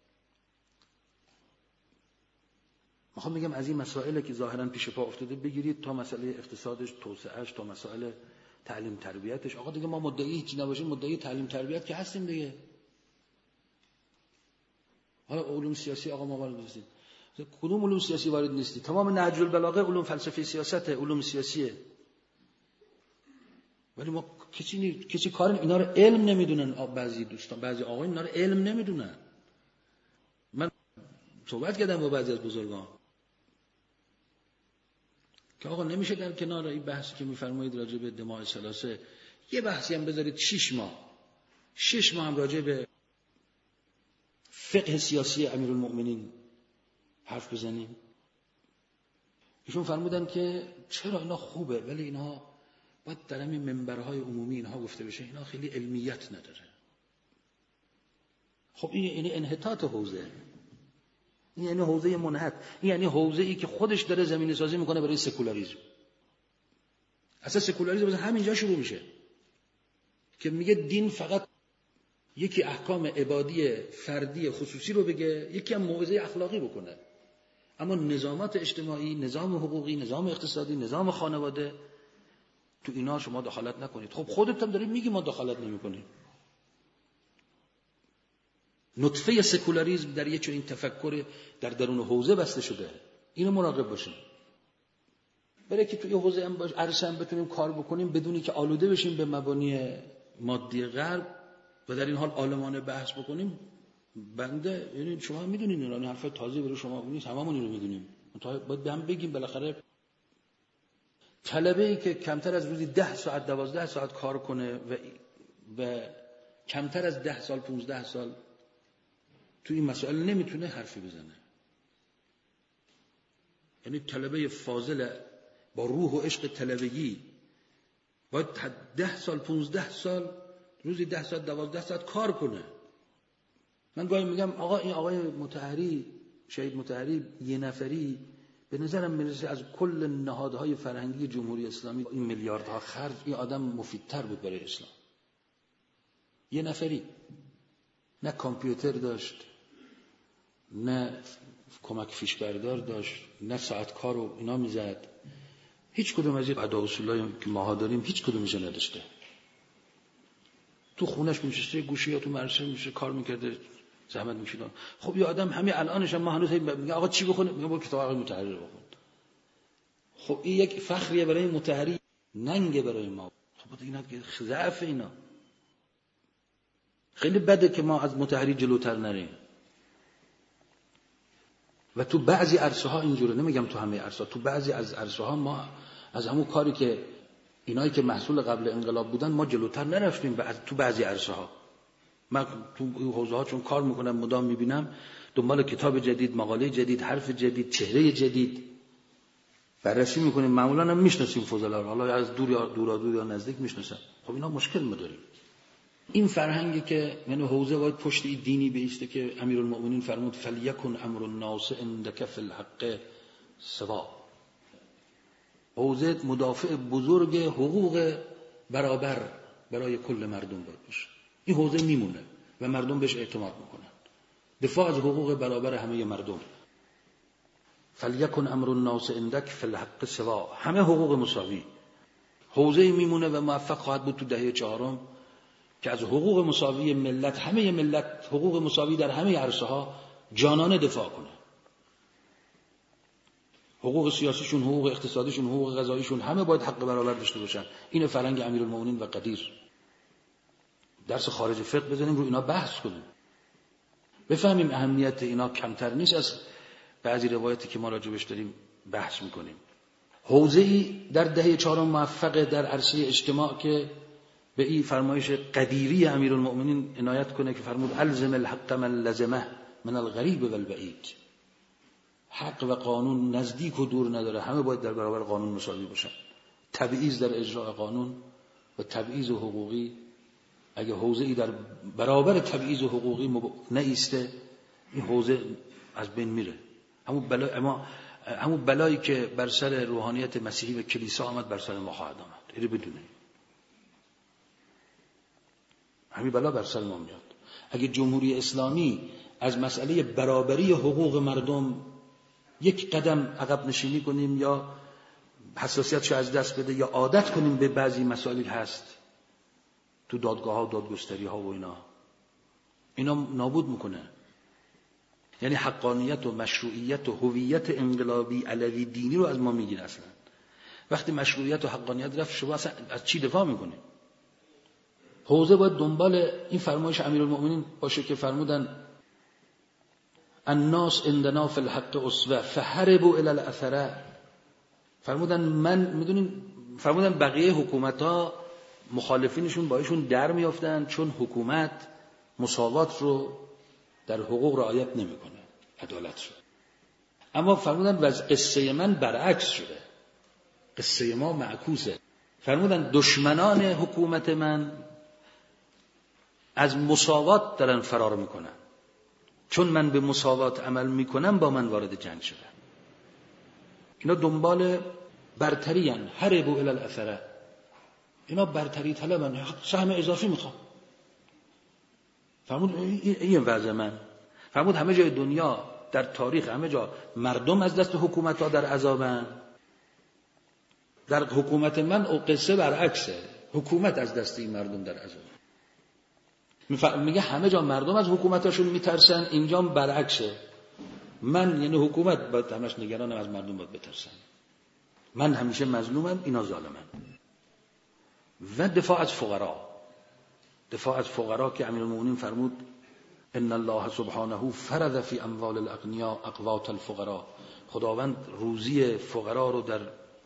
میخوام میگم از این مسائلی که ظاهرا پیش پا افتاده بگیرید تا مسئله اقتصادش، توسعهش، تا مسائل تعلیم تربیتش. آقا دیگه ما مدعی هیچ نباشیم، مدعی تعلیم تربیت که هستیم دیگه. حالا علوم سیاسی آقا ما وارد نیستیم. کدوم علوم سیاسی وارد نیستی؟ تمام نهج البلاغه علوم فلسفه سیاست، علوم سیاسیه. ولی ما کسی نی... کسی کار اینا رو علم نمیدونن. بعضی دوستان، بعضی آقایون اینا رو علم نمیدونن. من صحبت کردم با بعضی از بزرگان که آقا نمیشه در کنار این بحثی که میفرمایید راجع به دماء ثلاثه یه بحثی هم بذارید شش ماه شش ماه هم راجع به فقه سیاسی امیرالمؤمنین حرف بزنیم. ایشون فرمودن که چرا اینا خوبه ولی اینا باید در همین منبرهای عمومی اینها گفته بشه، اینا خیلی علمیت نداره. خب این یعنی انحطاط حوزه، این یعنی حوزه منحط، این یعنی حوزه ای که خودش داره زمینه سازی میکنه برای سکولاریسم. اصلا سکولاریسم مثلا همینجا شروع میشه که میگه دین فقط یکی احکام عبادی فردی خصوصی رو بگه، یکی هم موعظه اخلاقی بکنه، اما نظامات اجتماعی، نظام حقوقی، نظام اقتصادی، نظام خانواده، تو اینا شما دخالت نکنید. خب خودت هم داری میگی ما دخالت نمیکنیم. نطفه سکولاریسم در یک چنین تفکر در درون حوزه بسته شده. اینو مراقب باشیم. برای که توی حوزه هم باش عرصه هم بتونیم کار بکنیم بدونی که آلوده بشیم به مبانی مادی غرب و در این حال عالمانه بحث بکنیم. بنده یعنی شما هم میدونین اینا حرف تازه برای شما نیست، هممون اینو میدونیم. باید به هم بگیم بالاخره طلبه‌ای که کمتر از روزی ده ساعت دوازده ساعت کار کنه و و کمتر از ده سال پونزده سال تو این مسائل نمیتونه حرفی بزنه. یعنی طلبه فاضل با روح و عشق طلبگی باید ده سال پونزده سال روزی ده ساعت دوازده ساعت کار کنه. من گاهی میگم آقا این آقای مطهری، شهید مطهری یه نفری به نظرم میرسه از کل نهادهای فرهنگی جمهوری اسلامی این میلیاردها خرج این آدم مفیدتر بود برای اسلام. یه نفری نه کامپیوتر داشت، نه کمک فیش بردار داشت، نه ساعت کار و اینا میزد. هیچ کدوم از این ادا اصولایی که ماها داریم هیچ کدومش نداشته. تو خونش میشسته گوشی یا تو مرشه میشه کار میکرده، زحمت میکشید. خب یه آدم همین الانش هم ما هنوز میگه آقا چی بخونه؟ میگه با کتاب آقای مطهری بخون. خب این یک فخریه برای مطهری، ننگه برای ما. خب اینا که ضعف اینا. خیلی بده که ما از مطهری جلوتر نریم. و تو بعضی عرصه ها اینجوره، نمیگم تو همه عرصه، تو بعضی از عرصه ها ما از همون کاری که اینایی که محصول قبل انقلاب بودن ما جلوتر نرفتیم. و تو بعضی عرصه ها من تو حوزه ها چون کار میکنم مدام میبینم دنبال کتاب جدید، مقاله جدید، حرف جدید، چهره جدید بررسی میکنیم. معمولا هم میشناسیم فضلا رو، حالا از دور یا دورا دور یا نزدیک میشناسن. خب اینا مشکل ما داریم. این فرهنگی که یعنی حوزه باید پشت این دینی بیسته که امیرالمؤمنین فرمود فلیکن امر الناس عندک فی الحق سوا. حوزه مدافع بزرگ حقوق برابر برای کل مردم باید باشه. این حوزه میمونه و مردم بهش اعتماد میکنن. دفاع از حقوق برابر همه مردم. فلیکن امر الناس عندک فی الحق سوا، همه حقوق مساوی. حوزه میمونه و موفق خواهد بود تو دهه چهارم که از حقوق مساوی ملت، همه ملت حقوق مساوی در همه عرصه ها جانانه دفاع کنه. حقوق سیاسیشون، حقوق اقتصادیشون، حقوق غذاییشون، همه باید حق برابر داشته باشن. این فرهنگ امیرالمومنین و قدیر. درس خارج فقه بزنیم رو اینا بحث کنیم، بفهمیم اهمیت اینا کمتر نیست از بعضی روایتی که ما راجبش داریم بحث میکنیم. حوزه‌ای در دهه چهارم موفق در عرصه اجتماع که به این فرمایش قدیری امیرالمومنین عنایت کنه که فرمود الزم الحق من لزمه من الغریب والبعید. حق و قانون نزدیک و دور نداره، همه باید در برابر قانون مساوی باشن. تبعیض در اجرای قانون و تبعیض حقوقی، اگه حوزه‌ای در برابر تبعیض حقوقی نایسته، این حوزه از بین میره. همون بلای اما همون بلایی که بر سر روحانیت مسیحی و کلیسا آمد بر سر ما خواهد آمد. اینو بدونید. همین بلا بر سر ما میاد. اگه جمهوری اسلامی از مسئله برابری حقوق مردم یک قدم عقب نشینی کنیم یا حساسیتشو از دست بده یا عادت کنیم به بعضی مسائل هست تو دادگاه ها و دادگستری ها و اینا، اینا نابود میکنه. یعنی حقانیت و مشروعیت و هویت انقلابی علوی دینی رو از ما میگیره. اصلا وقتی مشروعیت و حقانیت رفت، شما اصلا از چی دفاع میکنه؟ حوزه باید دنبال این فرمایش امیرالمومنین باشه که فرمودن الناس عندنا فی الحق اسوه فهربوا الی الاثره. فرمودن من میدونین، فرمودن بقیه حکومت‌ها مخالفینشون با ایشون در میافتن چون حکومت مساوات رو در حقوق رعایت نمیکنه، عدالت رو. اما فرمودن وضع قصه من برعکس شده، قصه ما معکوسه. فرمودن دشمنان حکومت من از مساوات دارن فرار میکنن، چون من به مساوات عمل میکنم با من وارد جنگ شدن. اینا دنبال برتری ان، هربوا الی الاثره. اینا برتری طلبن، سهم اضافی میخوام. فرمود این وضع من. فرمود همه جای دنیا در تاریخ، همه جا مردم از دست حکومت ها در عذابن، در حکومت من او قصه برعکسه، حکومت از دست این مردم در عذاب. میگه همه جا مردم از حکومتاشون میترسن، اینجا برعکسه. من یعنی حکومت باید همش نگرانم از مردم باید بترسن. من همیشه مظلومم، اینا ظالمن. و دفاع از فقرا، دفاع از فقرا که امیرالمومنین فرمود ان الله سبحانه فرض فی اموال الاغنیاء اقوات الفقراء. خداوند روزی فقرا رو در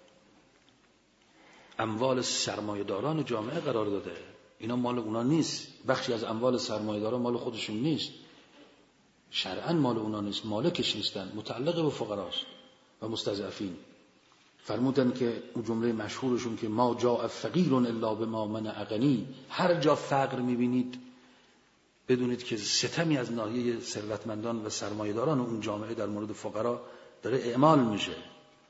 اموال سرمایه‌داران جامعه قرار داده. اینا مال اونا نیست، بخشی از اموال سرمایه‌داران مال خودشون نیست، شرعاً مال اونا نیست، مالکش نیستن، متعلق به فقراست و مستضعفین. فرمودن که اون جمله مشهورشون که ما جاء فقیر الا بما منع غنی، هر جا فقر میبینید بدونید که ستمی از ناحیه ثروتمندان و سرمایه‌داران اون جامعه در مورد فقرا داره اعمال میشه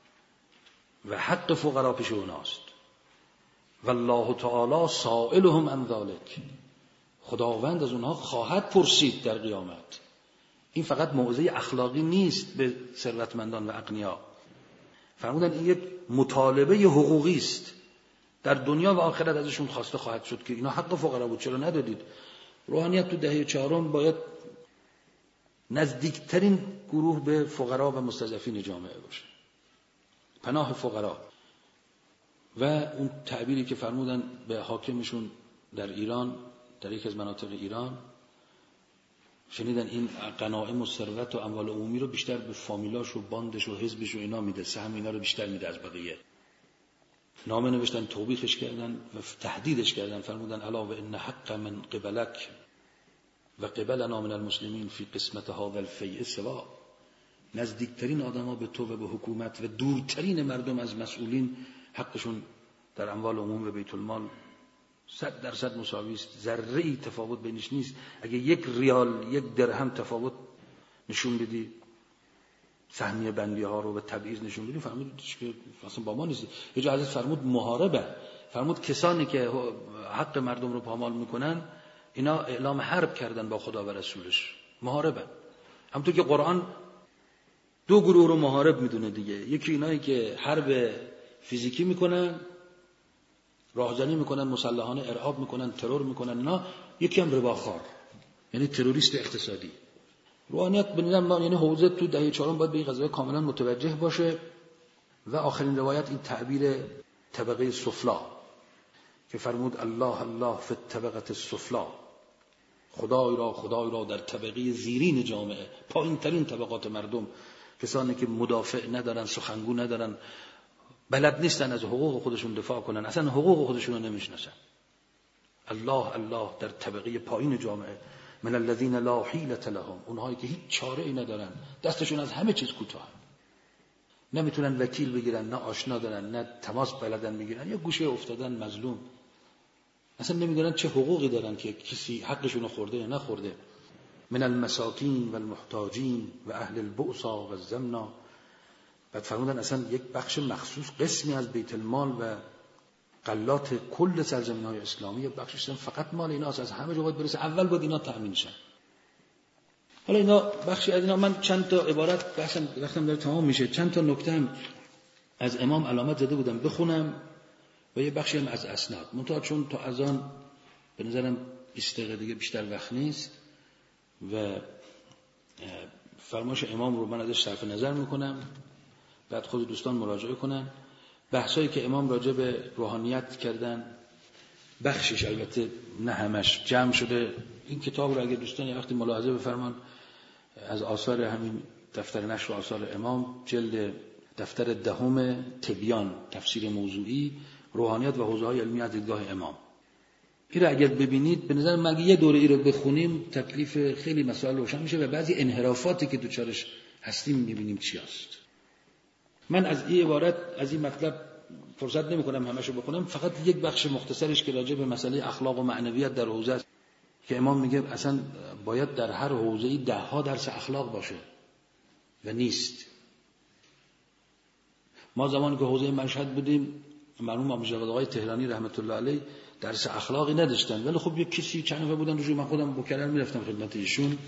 و حق فقرا پیش اوناست. والله تعالی سائلهم عن ذلک. خداوند از اونها خواهد پرسید در قیامت. این فقط موضوع اخلاقی نیست به ثروتمندان و اغنیا. فرمودن این یک مطالبه حقوقی است، در دنیا و آخرت ازشون خواسته خواهد شد که اینا حق فقرا بود، چرا ندادید؟ روحانیت تو دهه چهارم باید نزدیکترین گروه به فقرا و مستضعفین جامعه باشه، پناه فقرا. و اون تعبیری که فرمودن به حاکمشون در ایران، در یکی از مناطق ایران، شنیدن این غنایم و ثروت و اموال عمومی رو بیشتر به فامیلاش و باندش و حزبش و اینا میده، سهم اینا رو بیشتر میده از بقیه. نامه نوشتن، توبیخش کردن و تهدیدش کردن. فرمودن الا و ان حق من قبلک و قبلنا من المسلمین فی قسمت هذا الفیء سوا. نزدیکترین آدم‌ها به تو و به حکومت و دورترین مردم از مسئولین حقشون در اموال عموم و بیت المال صد درصد مساوی است، ذره ای تفاوت بینش نیست. اگه یک ریال، یک درهم تفاوت نشون بدی، سهمیه بندی ها رو به تبعیض نشون بدی، فرمود که اصلا با ما نیست. یه جا حضرت فرمود محاربه، فرمود کسانی که حق مردم رو پامال میکنن اینا اعلام حرب کردن با خدا و رسولش، محاربه. همونطور که قرآن دو گروه رو محارب میدونه دیگه، یکی اینایی که حرب فیزیکی میکنن راهزنی میکنن، مسلحانه ارهاب میکنن، ترور میکنن، اینا یکی هم رباخوار، یعنی تروریست اقتصادی. روحانیت بنظرم ما یعنی حوزه تو دهه چهارم باید به این قضیه کاملا متوجه باشه. و آخرین روایت این تعبیر طبقه سفلا که فرمود الله الله فی الطبقه السفلا، خدای را خدای را در طبقه زیرین جامعه، پایین ترین طبقات مردم، کسانی که مدافع ندارن، سخنگو ندارن، بلد نیستن از حقوق خودشون دفاع کنن، اصلا حقوق خودشون رو نمیشناسن. الله الله در طبقه پایین جامعه، من الذین لا حیلة لهم، اونهایی که هیچ چاره ای ندارن، دستشون از همه چیز کوتاه، نمیتونن وکیل بگیرن، نه آشنا دارن، نه تماس بلدن بگیرن، یا گوشه افتادن مظلوم، اصلا نمیدونن چه حقوقی دارن که کسی حقشون رو خورده یا نخورده. من المساکین و المحتاجین و اهل البؤسا و الزمنا. بعد فرمودن اصلا یک بخش مخصوص، قسمی از بیت المال و غلات کل سرزمین‌های اسلامی، یک بخشش فقط مال ایناست، از همه جا باید برسه، اول باید اینا تأمین شن. حالا اینا بخشی از اینا، من چند تا عبارت بحثم وقتم داره تمام میشه، چند تا نکته هم از امام علامت زده بودم بخونم و یه بخشی هم از اسناد. منتها چون تا اذان به نظرم بیست دقیقه دیگه بیشتر وقت نیست و فرمایش امام رو من ازش صرف نظر میکنم، بعد خود دوستان مراجعه کنن. بحثایی که امام راجع به روحانیت کردن، بخشش البته نه همش جمع شده. این کتاب رو اگه دوستان یه وقتی ملاحظه بفرمان، از آثار همین دفتر نشر آثار امام، جلد دفتر دهم تبیان، تفسیر موضوعی، روحانیت و حوزه‌های علمی از دیدگاه امام. این رو اگر ببینید به نظر من یه دوره ای رو بخونیم تکلیف خیلی مسائل روشن میشه و بعضی انحرافاتی که دوچارش هستیم میبینیم چی است. من از این عبارت، از این مطلب فرصت نمی‌کنم همه‌شو بخونم، فقط یک بخش مختصرش که راجع به مسئله اخلاق و معنویت در حوزه است که امام میگه اصلا باید در هر حوزه‌ای ده ها درس اخلاق باشه و نیست. ما زمانی که حوزه مشهد بودیم، مرحوم ابوجواد آقای تهرانی رحمت الله علیه درس اخلاقی نداشتن، ولی خب یک کسی چند نفر بودن روی، من خودم بکرر میرفتم خدمت ایشون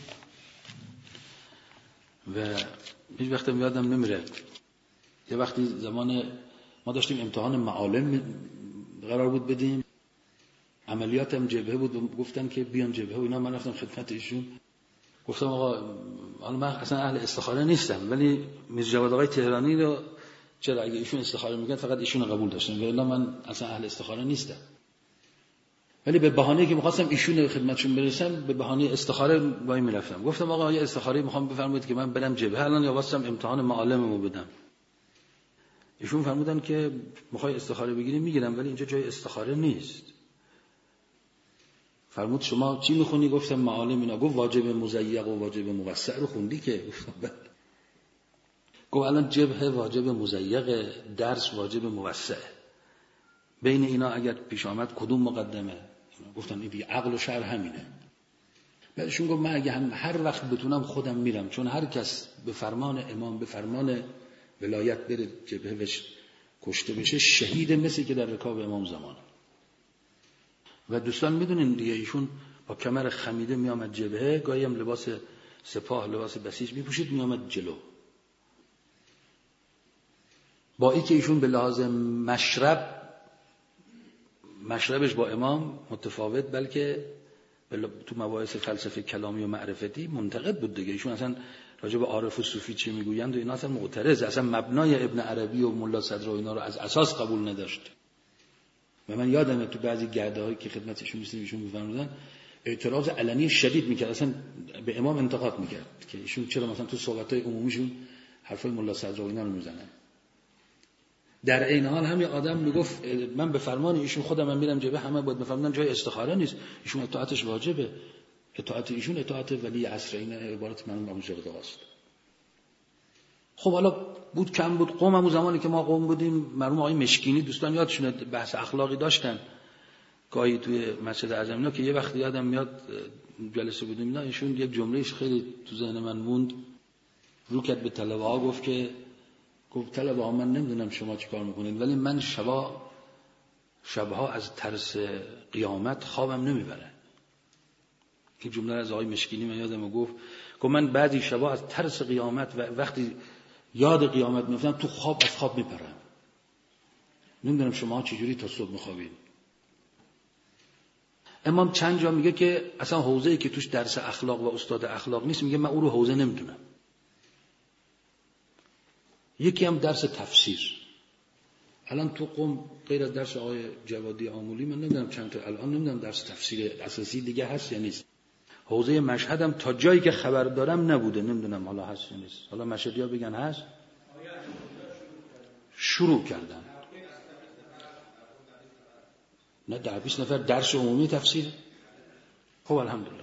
و هیچ وقت یادم نمیره. یه وقتی زمان ما داشتیم امتحان معالم قرار بود بدیم، عملیاتم جبهه بود و گفتن که بیان جبهه و اینا، من رفتم خدمت ایشون گفتم آقا حالا من اصلا اهل استخاره نیستم، ولی میرزا جواد آقای تهرانی رو چرا اگه ایشون استخاره میگن فقط ایشون رو قبول داشتم، ولی من اصلا اهل استخاره نیستم. ولی به بهانه‌ای که می‌خواستم ایشون رو خدمتشون برسم، به بهانه استخاره وای میرفتم. گفتم آقا یه استخاره می‌خوام بفرمایید که من برم جبهه الان یا واسم امتحان معالممو بدم. ایشون فرمودن که میخوای استخاره بگیری میگیرم، ولی اینجا جای استخاره نیست. فرمود شما چی میخونی؟ گفتم معالم اینا. گفت واجب مزیق و واجب موسع رو خوندی که؟ گفتم بله. گفت الان جبهه واجب مزیق، درس واجب موسع، بین اینا اگر پیش آمد کدوم مقدمه؟ گفتم این دیگه عقل و شرع همینه. بعدشون گفت من اگه هم هر وقت بتونم خودم میرم، چون هر کس به فرمان امام، به فرمان ولایت بره جبهه وش کشته بشه شهید، مثل که در رکاب امام زمان. و دوستان میدونین دیگه ایشون با کمر خمیده میامد جبهه، گاهی هم لباس سپاه، لباس بسیج میپوشید میامد جلو. با اینکه ایشون به لحاظ مشرب مشربش با امام متفاوت، بلکه تو مباحث فلسفه کلامی و معرفتی منتقد بود دیگه. ایشون اصلا راجع به عارف و صوفی چی میگویند و اینا اصلا معترض، اصلا مبنای ابن عربی و ملا صدر و اینا رو از اساس قبول نداشت. و من یادمه تو بعضی گرده‌هایی که خدمتشون می‌رسید ایشون می‌فرمودن اعتراض علنی شدید میکرد، اصلا به امام انتقاد میکرد که ایشون چرا مثلا تو صحبت‌های عمومیشون حرفای ملا صدر و اینا رو میزنن. در این حال همین آدم میگفت من به فرمان ایشون خودم من میرم جبهه، همه باید بفهمن جای استخاره نیست، ایشون اطاعتش واجبه، اطاعت ایشون اطاعت ولی عصر. این عبارت مرحوم ابوجواد آقاست. خب حالا بود کم بود قوممون زمانی که ما قوم بودیم، مرحوم آقای مشکینی دوستان یادشونه بحث اخلاقی داشتن گاهی توی مسجد اعظم اینا، که یه وقت یادم میاد جلسه بودیم اینا، ایشون یک جملهش خیلی تو ذهن من موند، رو کرد به طلبه ها گفت که گفت طلبه ها من نمیدونم شما چی کار میکنید، ولی من شبا شبها از ترس قیامت خوابم نمیبره. این جمله از آقای مشکینی من یادم گفت گفت من بعضی شبا از ترس قیامت و وقتی یاد قیامت میفتم تو خواب از خواب میپرم. نمیدونم شما چجوری تا صبح میخوابید. امام چند جا میگه که اصلا حوزه‌ای که توش درس اخلاق و استاد اخلاق نیست، میگه من او رو حوزه نمیدونم. یکی هم درس تفسیر. الان تو قم غیر از درس آقای جوادی آمولی من نمیدونم چند تا الان نمیدونم درس تفسیر اساسی دیگه هست یا نیست. حوزه مشهد هم تا جایی که خبر دارم نبوده، نمیدونم حالا هست یا نیست. حالا مشهدی‌ها بگن هست. شروع کردن. نه ده بیست نفر درس عمومی تفسیر. خب الحمدلله.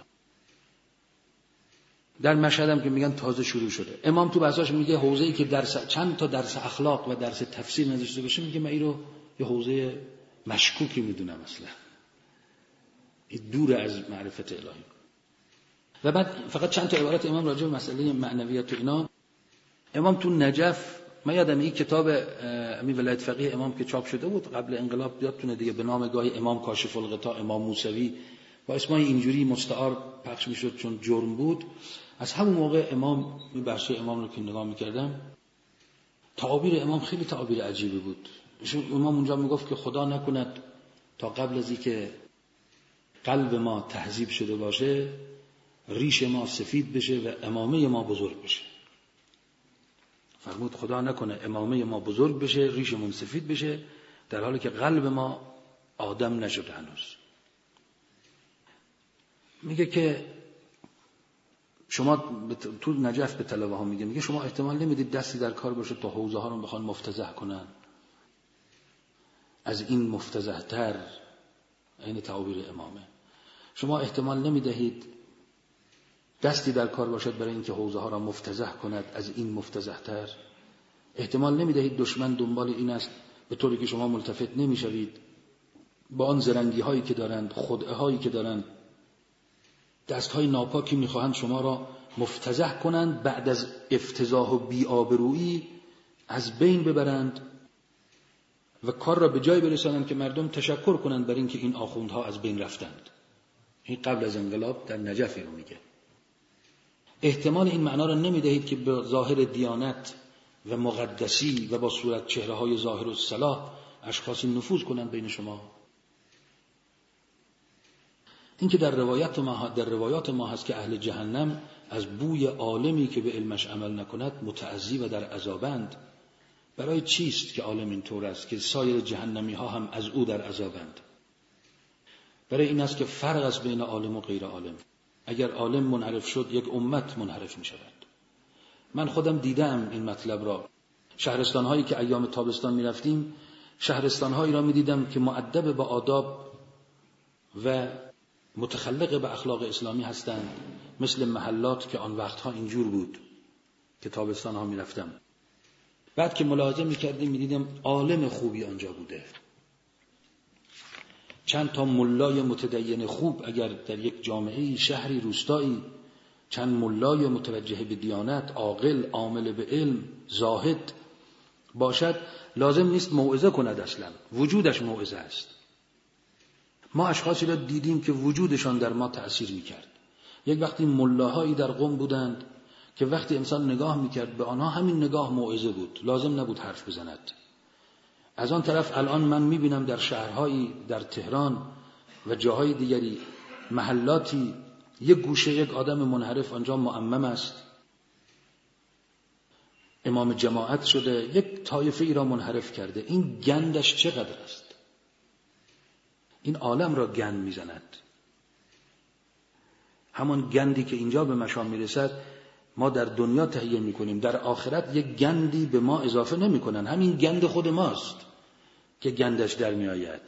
در مشهد هم که میگن تازه شروع شده. امام تو بحثاش میگه حوزه‌ای که درس چند تا درس اخلاق و درس تفسیر نداشته باشه، میگه من این رو یه حوزه مشکوکی میدونم اصلا. این دور از معرفت الهی. و بعد فقط چند تا عبارت امام راجع به مسئله معنویت و اینا. امام تو نجف، من یادم این کتاب امین ولایت فقیه امام که چاپ شده بود قبل انقلاب، یادتونه دیگه، به نام گاهی امام کاشف الغطا، امام موسوی، با اسمای اینجوری مستعار پخش میشد چون جرم بود. از همون موقع امام، این بخش امام رو که نگاه میکردم، تعابیر امام خیلی تعابیر عجیبی بود. امام اونجا میگفت که خدا نکند تا قبل از اینکه قلب ما تهذیب شده باشه ریش ما سفید بشه و امامه ما بزرگ بشه. فرمود خدا نکنه امامه ما بزرگ بشه، ریشمون سفید بشه، در حالی که قلب ما آدم نشده هنوز. میگه که شما تو نجف به طلبه ها میگه میگه شما احتمال نمیدید دستی در کار باشه تا حوزه ها رو بخوان مفتضح کنن. از این مفتضح تر، این تعابیر امامه، شما احتمال نمیدهید دستی در کار باشد برای اینکه حوزه ها را مفتضح کند. از این مفتضح تر احتمال نمیدهید دشمن دنبال این است، به طوری که شما ملتفت نمیشوید با آن زرنگی هایی که دارند، خدعه هایی که دارند، دست های ناپاکی میخواهند شما را مفتضح کنند، بعد از افتضاح و بی‌آبرویی از بین ببرند و کار را به جای برسانند که مردم تشکر کنند برای اینکه این آخوندها از بین رفتند. این قبل از انقلاب در نجف رو میگه. احتمال این معنا را نمیدهید که به ظاهر دیانت و مقدسی و با صورت چهره های ظاهر و صلاح اشخاصی نفوذ کنند بین شما. این که در روایات ما در روایات ما هست که اهل جهنم از بوی عالمی که به علمش عمل نکند متعذی و در عذابند. برای چیست که عالم اینطور است که سایر جهنمی ها هم از او در عذابند؟ برای این است که فرق است بین عالم و غیر عالم. اگر عالم منحرف شد یک امت منحرف می شود. من خودم دیدم این مطلب را. شهرستان هایی که ایام تابستان می رفتیم، شهرستان هایی را می دیدم که مؤدب با آداب و متخلق به اخلاق اسلامی هستند، مثل محلات که آن وقتها اینجور بود که تابستان ها می رفتم. بعد که ملاحظه می کردیم می دیدم عالم خوبی آنجا بوده. چند تا ملای متدین خوب اگر در یک جامعه شهری روستایی چند ملای متوجه به دیانت، عاقل، عامل به علم، زاهد باشد، لازم نیست موعظه کند، اصلا وجودش موعظه است. ما اشخاصی را دیدیم که وجودشان در ما تأثیر میکرد. یک وقتی ملاهایی در قم بودند که وقتی انسان نگاه میکرد به آنها همین نگاه موعظه بود، لازم نبود حرف بزند. از آن طرف الان من میبینم در شهرهایی، در تهران و جاهای دیگری، محلاتی، یک گوشه یک آدم منحرف آنجا معمم است، امام جماعت شده، یک طایفه ای را منحرف کرده. این گندش چقدر است؟ این عالم را گند میزند. همان گندی که اینجا به مشام میرسد ما در دنیا تهیه میکنیم، در آخرت یک گندی به ما اضافه نمیکنن. همین گند خود ماست که گندش در میآید.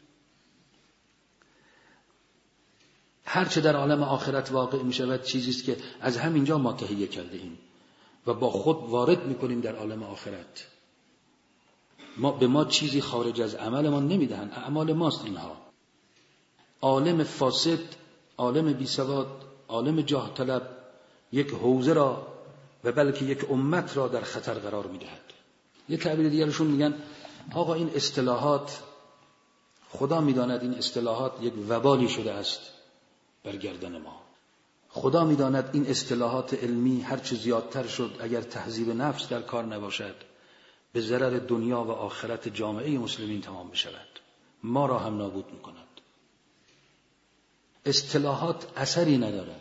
هرچه در عالم آخرت واقع میشود چیزی است که از همینجا ما تهیه کرده ایم و با خود وارد میکنیم در عالم آخرت. ما به ما چیزی خارج از عمل ما نمیدهند، اعمال ماست اینها. عالم فاسد، عالم بی سواد، عالم جاه طلب یک حوزه را و بلکه یک امت را در خطر قرار میدهد. یک تعبیر دیگرشون میگن آقا این اصطلاحات، خدا میداند این اصطلاحات یک وبالی شده است بر گردن ما. خدا میداند این اصطلاحات علمی هر چه زیادتر شد اگر تهذیب نفس در کار نباشد به ضرر دنیا و آخرت جامعه مسلمین تمام بشود، ما را هم نابود میکند. اصطلاحات اثری ندارد.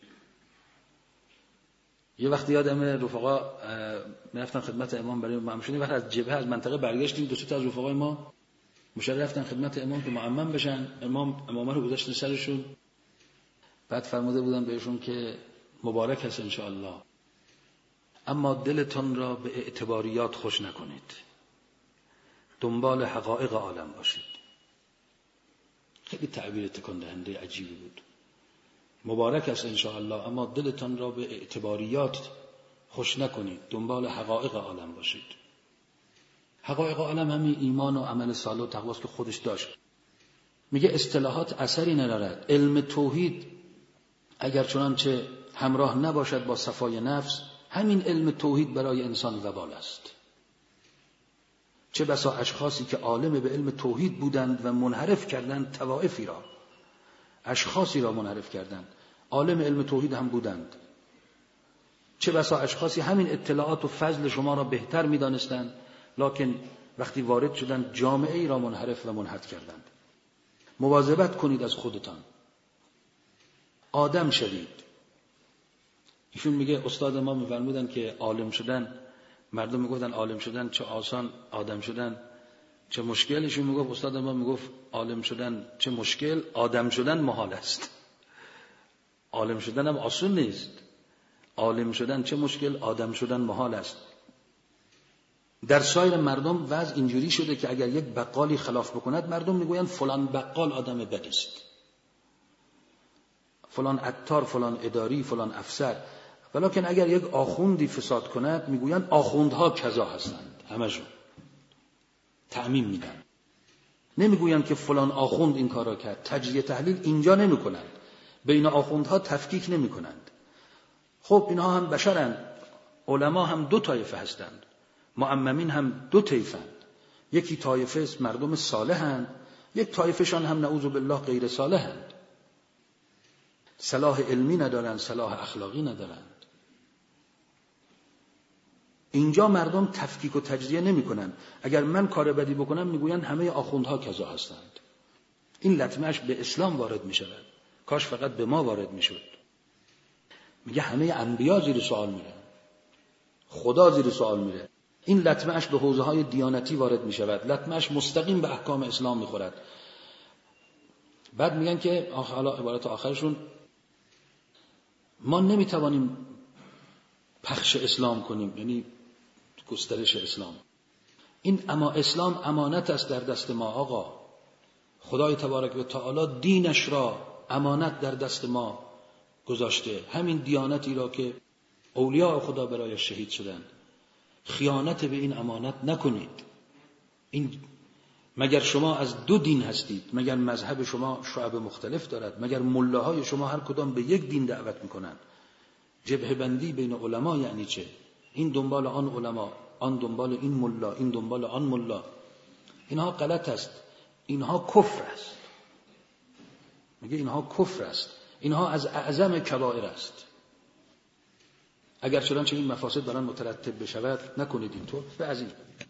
یه وقتی یادم رفقا میرفتن خدمت امام برای ما همشون، وقت از جبهه از منطقه برگشتیم، دو تا از رفقای ما مشرف رفتن خدمت امام که معمم بشن. امام امامه رو گذاشتن سرشون، بعد فرموده بودن بهشون که مبارک هست انشاءالله، اما دلتون را به اعتباریات خوش نکنید، دنبال حقایق عالم باشید. خیلی تعبیر تکان دهنده عجیبی بود. مبارک است انشاءالله، اما دلتان را به اعتباریات خوش نکنید، دنبال حقایق عالم باشید. حقایق عالم همین ایمان و عمل صالح و تقواست که خودش داشت. میگه اصطلاحات اثری ندارد. علم توحید اگر چنانچه همراه نباشد با صفای نفس، همین علم توحید برای انسان وبال است. چه بسا اشخاصی که عالم به علم توحید بودند و منحرف کردند طوائفی را، اشخاصی را منحرف کردند، عالم علم توحید هم بودند. چه بسا اشخاصی همین اطلاعات و فضل شما را بهتر می دانستند، لکن وقتی وارد شدند جامعه ای را منحرف و منحط کردند. مواظبت کنید از خودتان، آدم شدید. ایشون میگه استاد ما میفرمودن که عالم شدن، مردم میگفتن عالم شدن چه آسان، آدم شدن چه مشکل. ایشون میگفت استاد ما میگفت عالم شدن چه مشکل، آدم شدن محال است. عالم شدن هم آسون نیست. عالم شدن چه مشکل، آدم شدن محال است. در سایر مردم وضع اینجوری شده که اگر یک بقالی خلاف بکند مردم میگویند فلان بقال آدم بد است، فلان عطار، فلان اداری، فلان افسر. ولکن اگر یک آخوندی فساد کند میگویند آخوندها کذا هستند، همشون تعمیم میدن. نمیگویند که فلان آخوند این کارا کرد. تجزیه تحلیل اینجا نمیکنند، بین آخوندها تفکیک نمیکنند. خب اینها هم بشرند. علما هم دو طایفه هستند، معممین هم دو طیفند. یکی طایفه است مردم صالحند، یک طایفهشان هم نعوذ بالله غیر صالحند، صلاح علمی ندارند، صلاح اخلاقی ندارند. اینجا مردم تفکیک و تجزیه نمی کنند. اگر من کار بدی بکنم میگویند همه آخوندها کذا هستند. این لطمه‌اش به اسلام وارد می شود. کاش فقط به ما وارد می شد. میگه همه انبیا زیر سوال میره، خدا زیر سوال میره. این لطمه‌اش به حوزه های دیانتی وارد می شود، لطمه‌اش مستقیم به احکام اسلام میخورد. بعد میگن که حالا عبارت آخرشون، ما نمیتوانیم پخش اسلام کنیم، یعنی گسترش اسلام. این اما اسلام امانت است در دست ما آقا. خدای تبارک و تعالی دینش را امانت در دست ما گذاشته، همین دیانتی را که اولیاء خدا برای شهید شدند. خیانت به این امانت نکنید. این مگر شما از دو دین هستید؟ مگر مذهب شما شعب مختلف دارد؟ مگر ملاهای شما هر کدام به یک دین دعوت میکنند؟ جبهه بندی بین علما یعنی چه؟ این دنبال آن علما، آن دنبال این ملا، این دنبال آن ملا. اینها غلط است، اینها کفر است. میگه اینها کفر است، اینها از اعظم کبائر است. اگر چنانچه این مفاسد بران مترتب بشود نکنید اینطور. به از این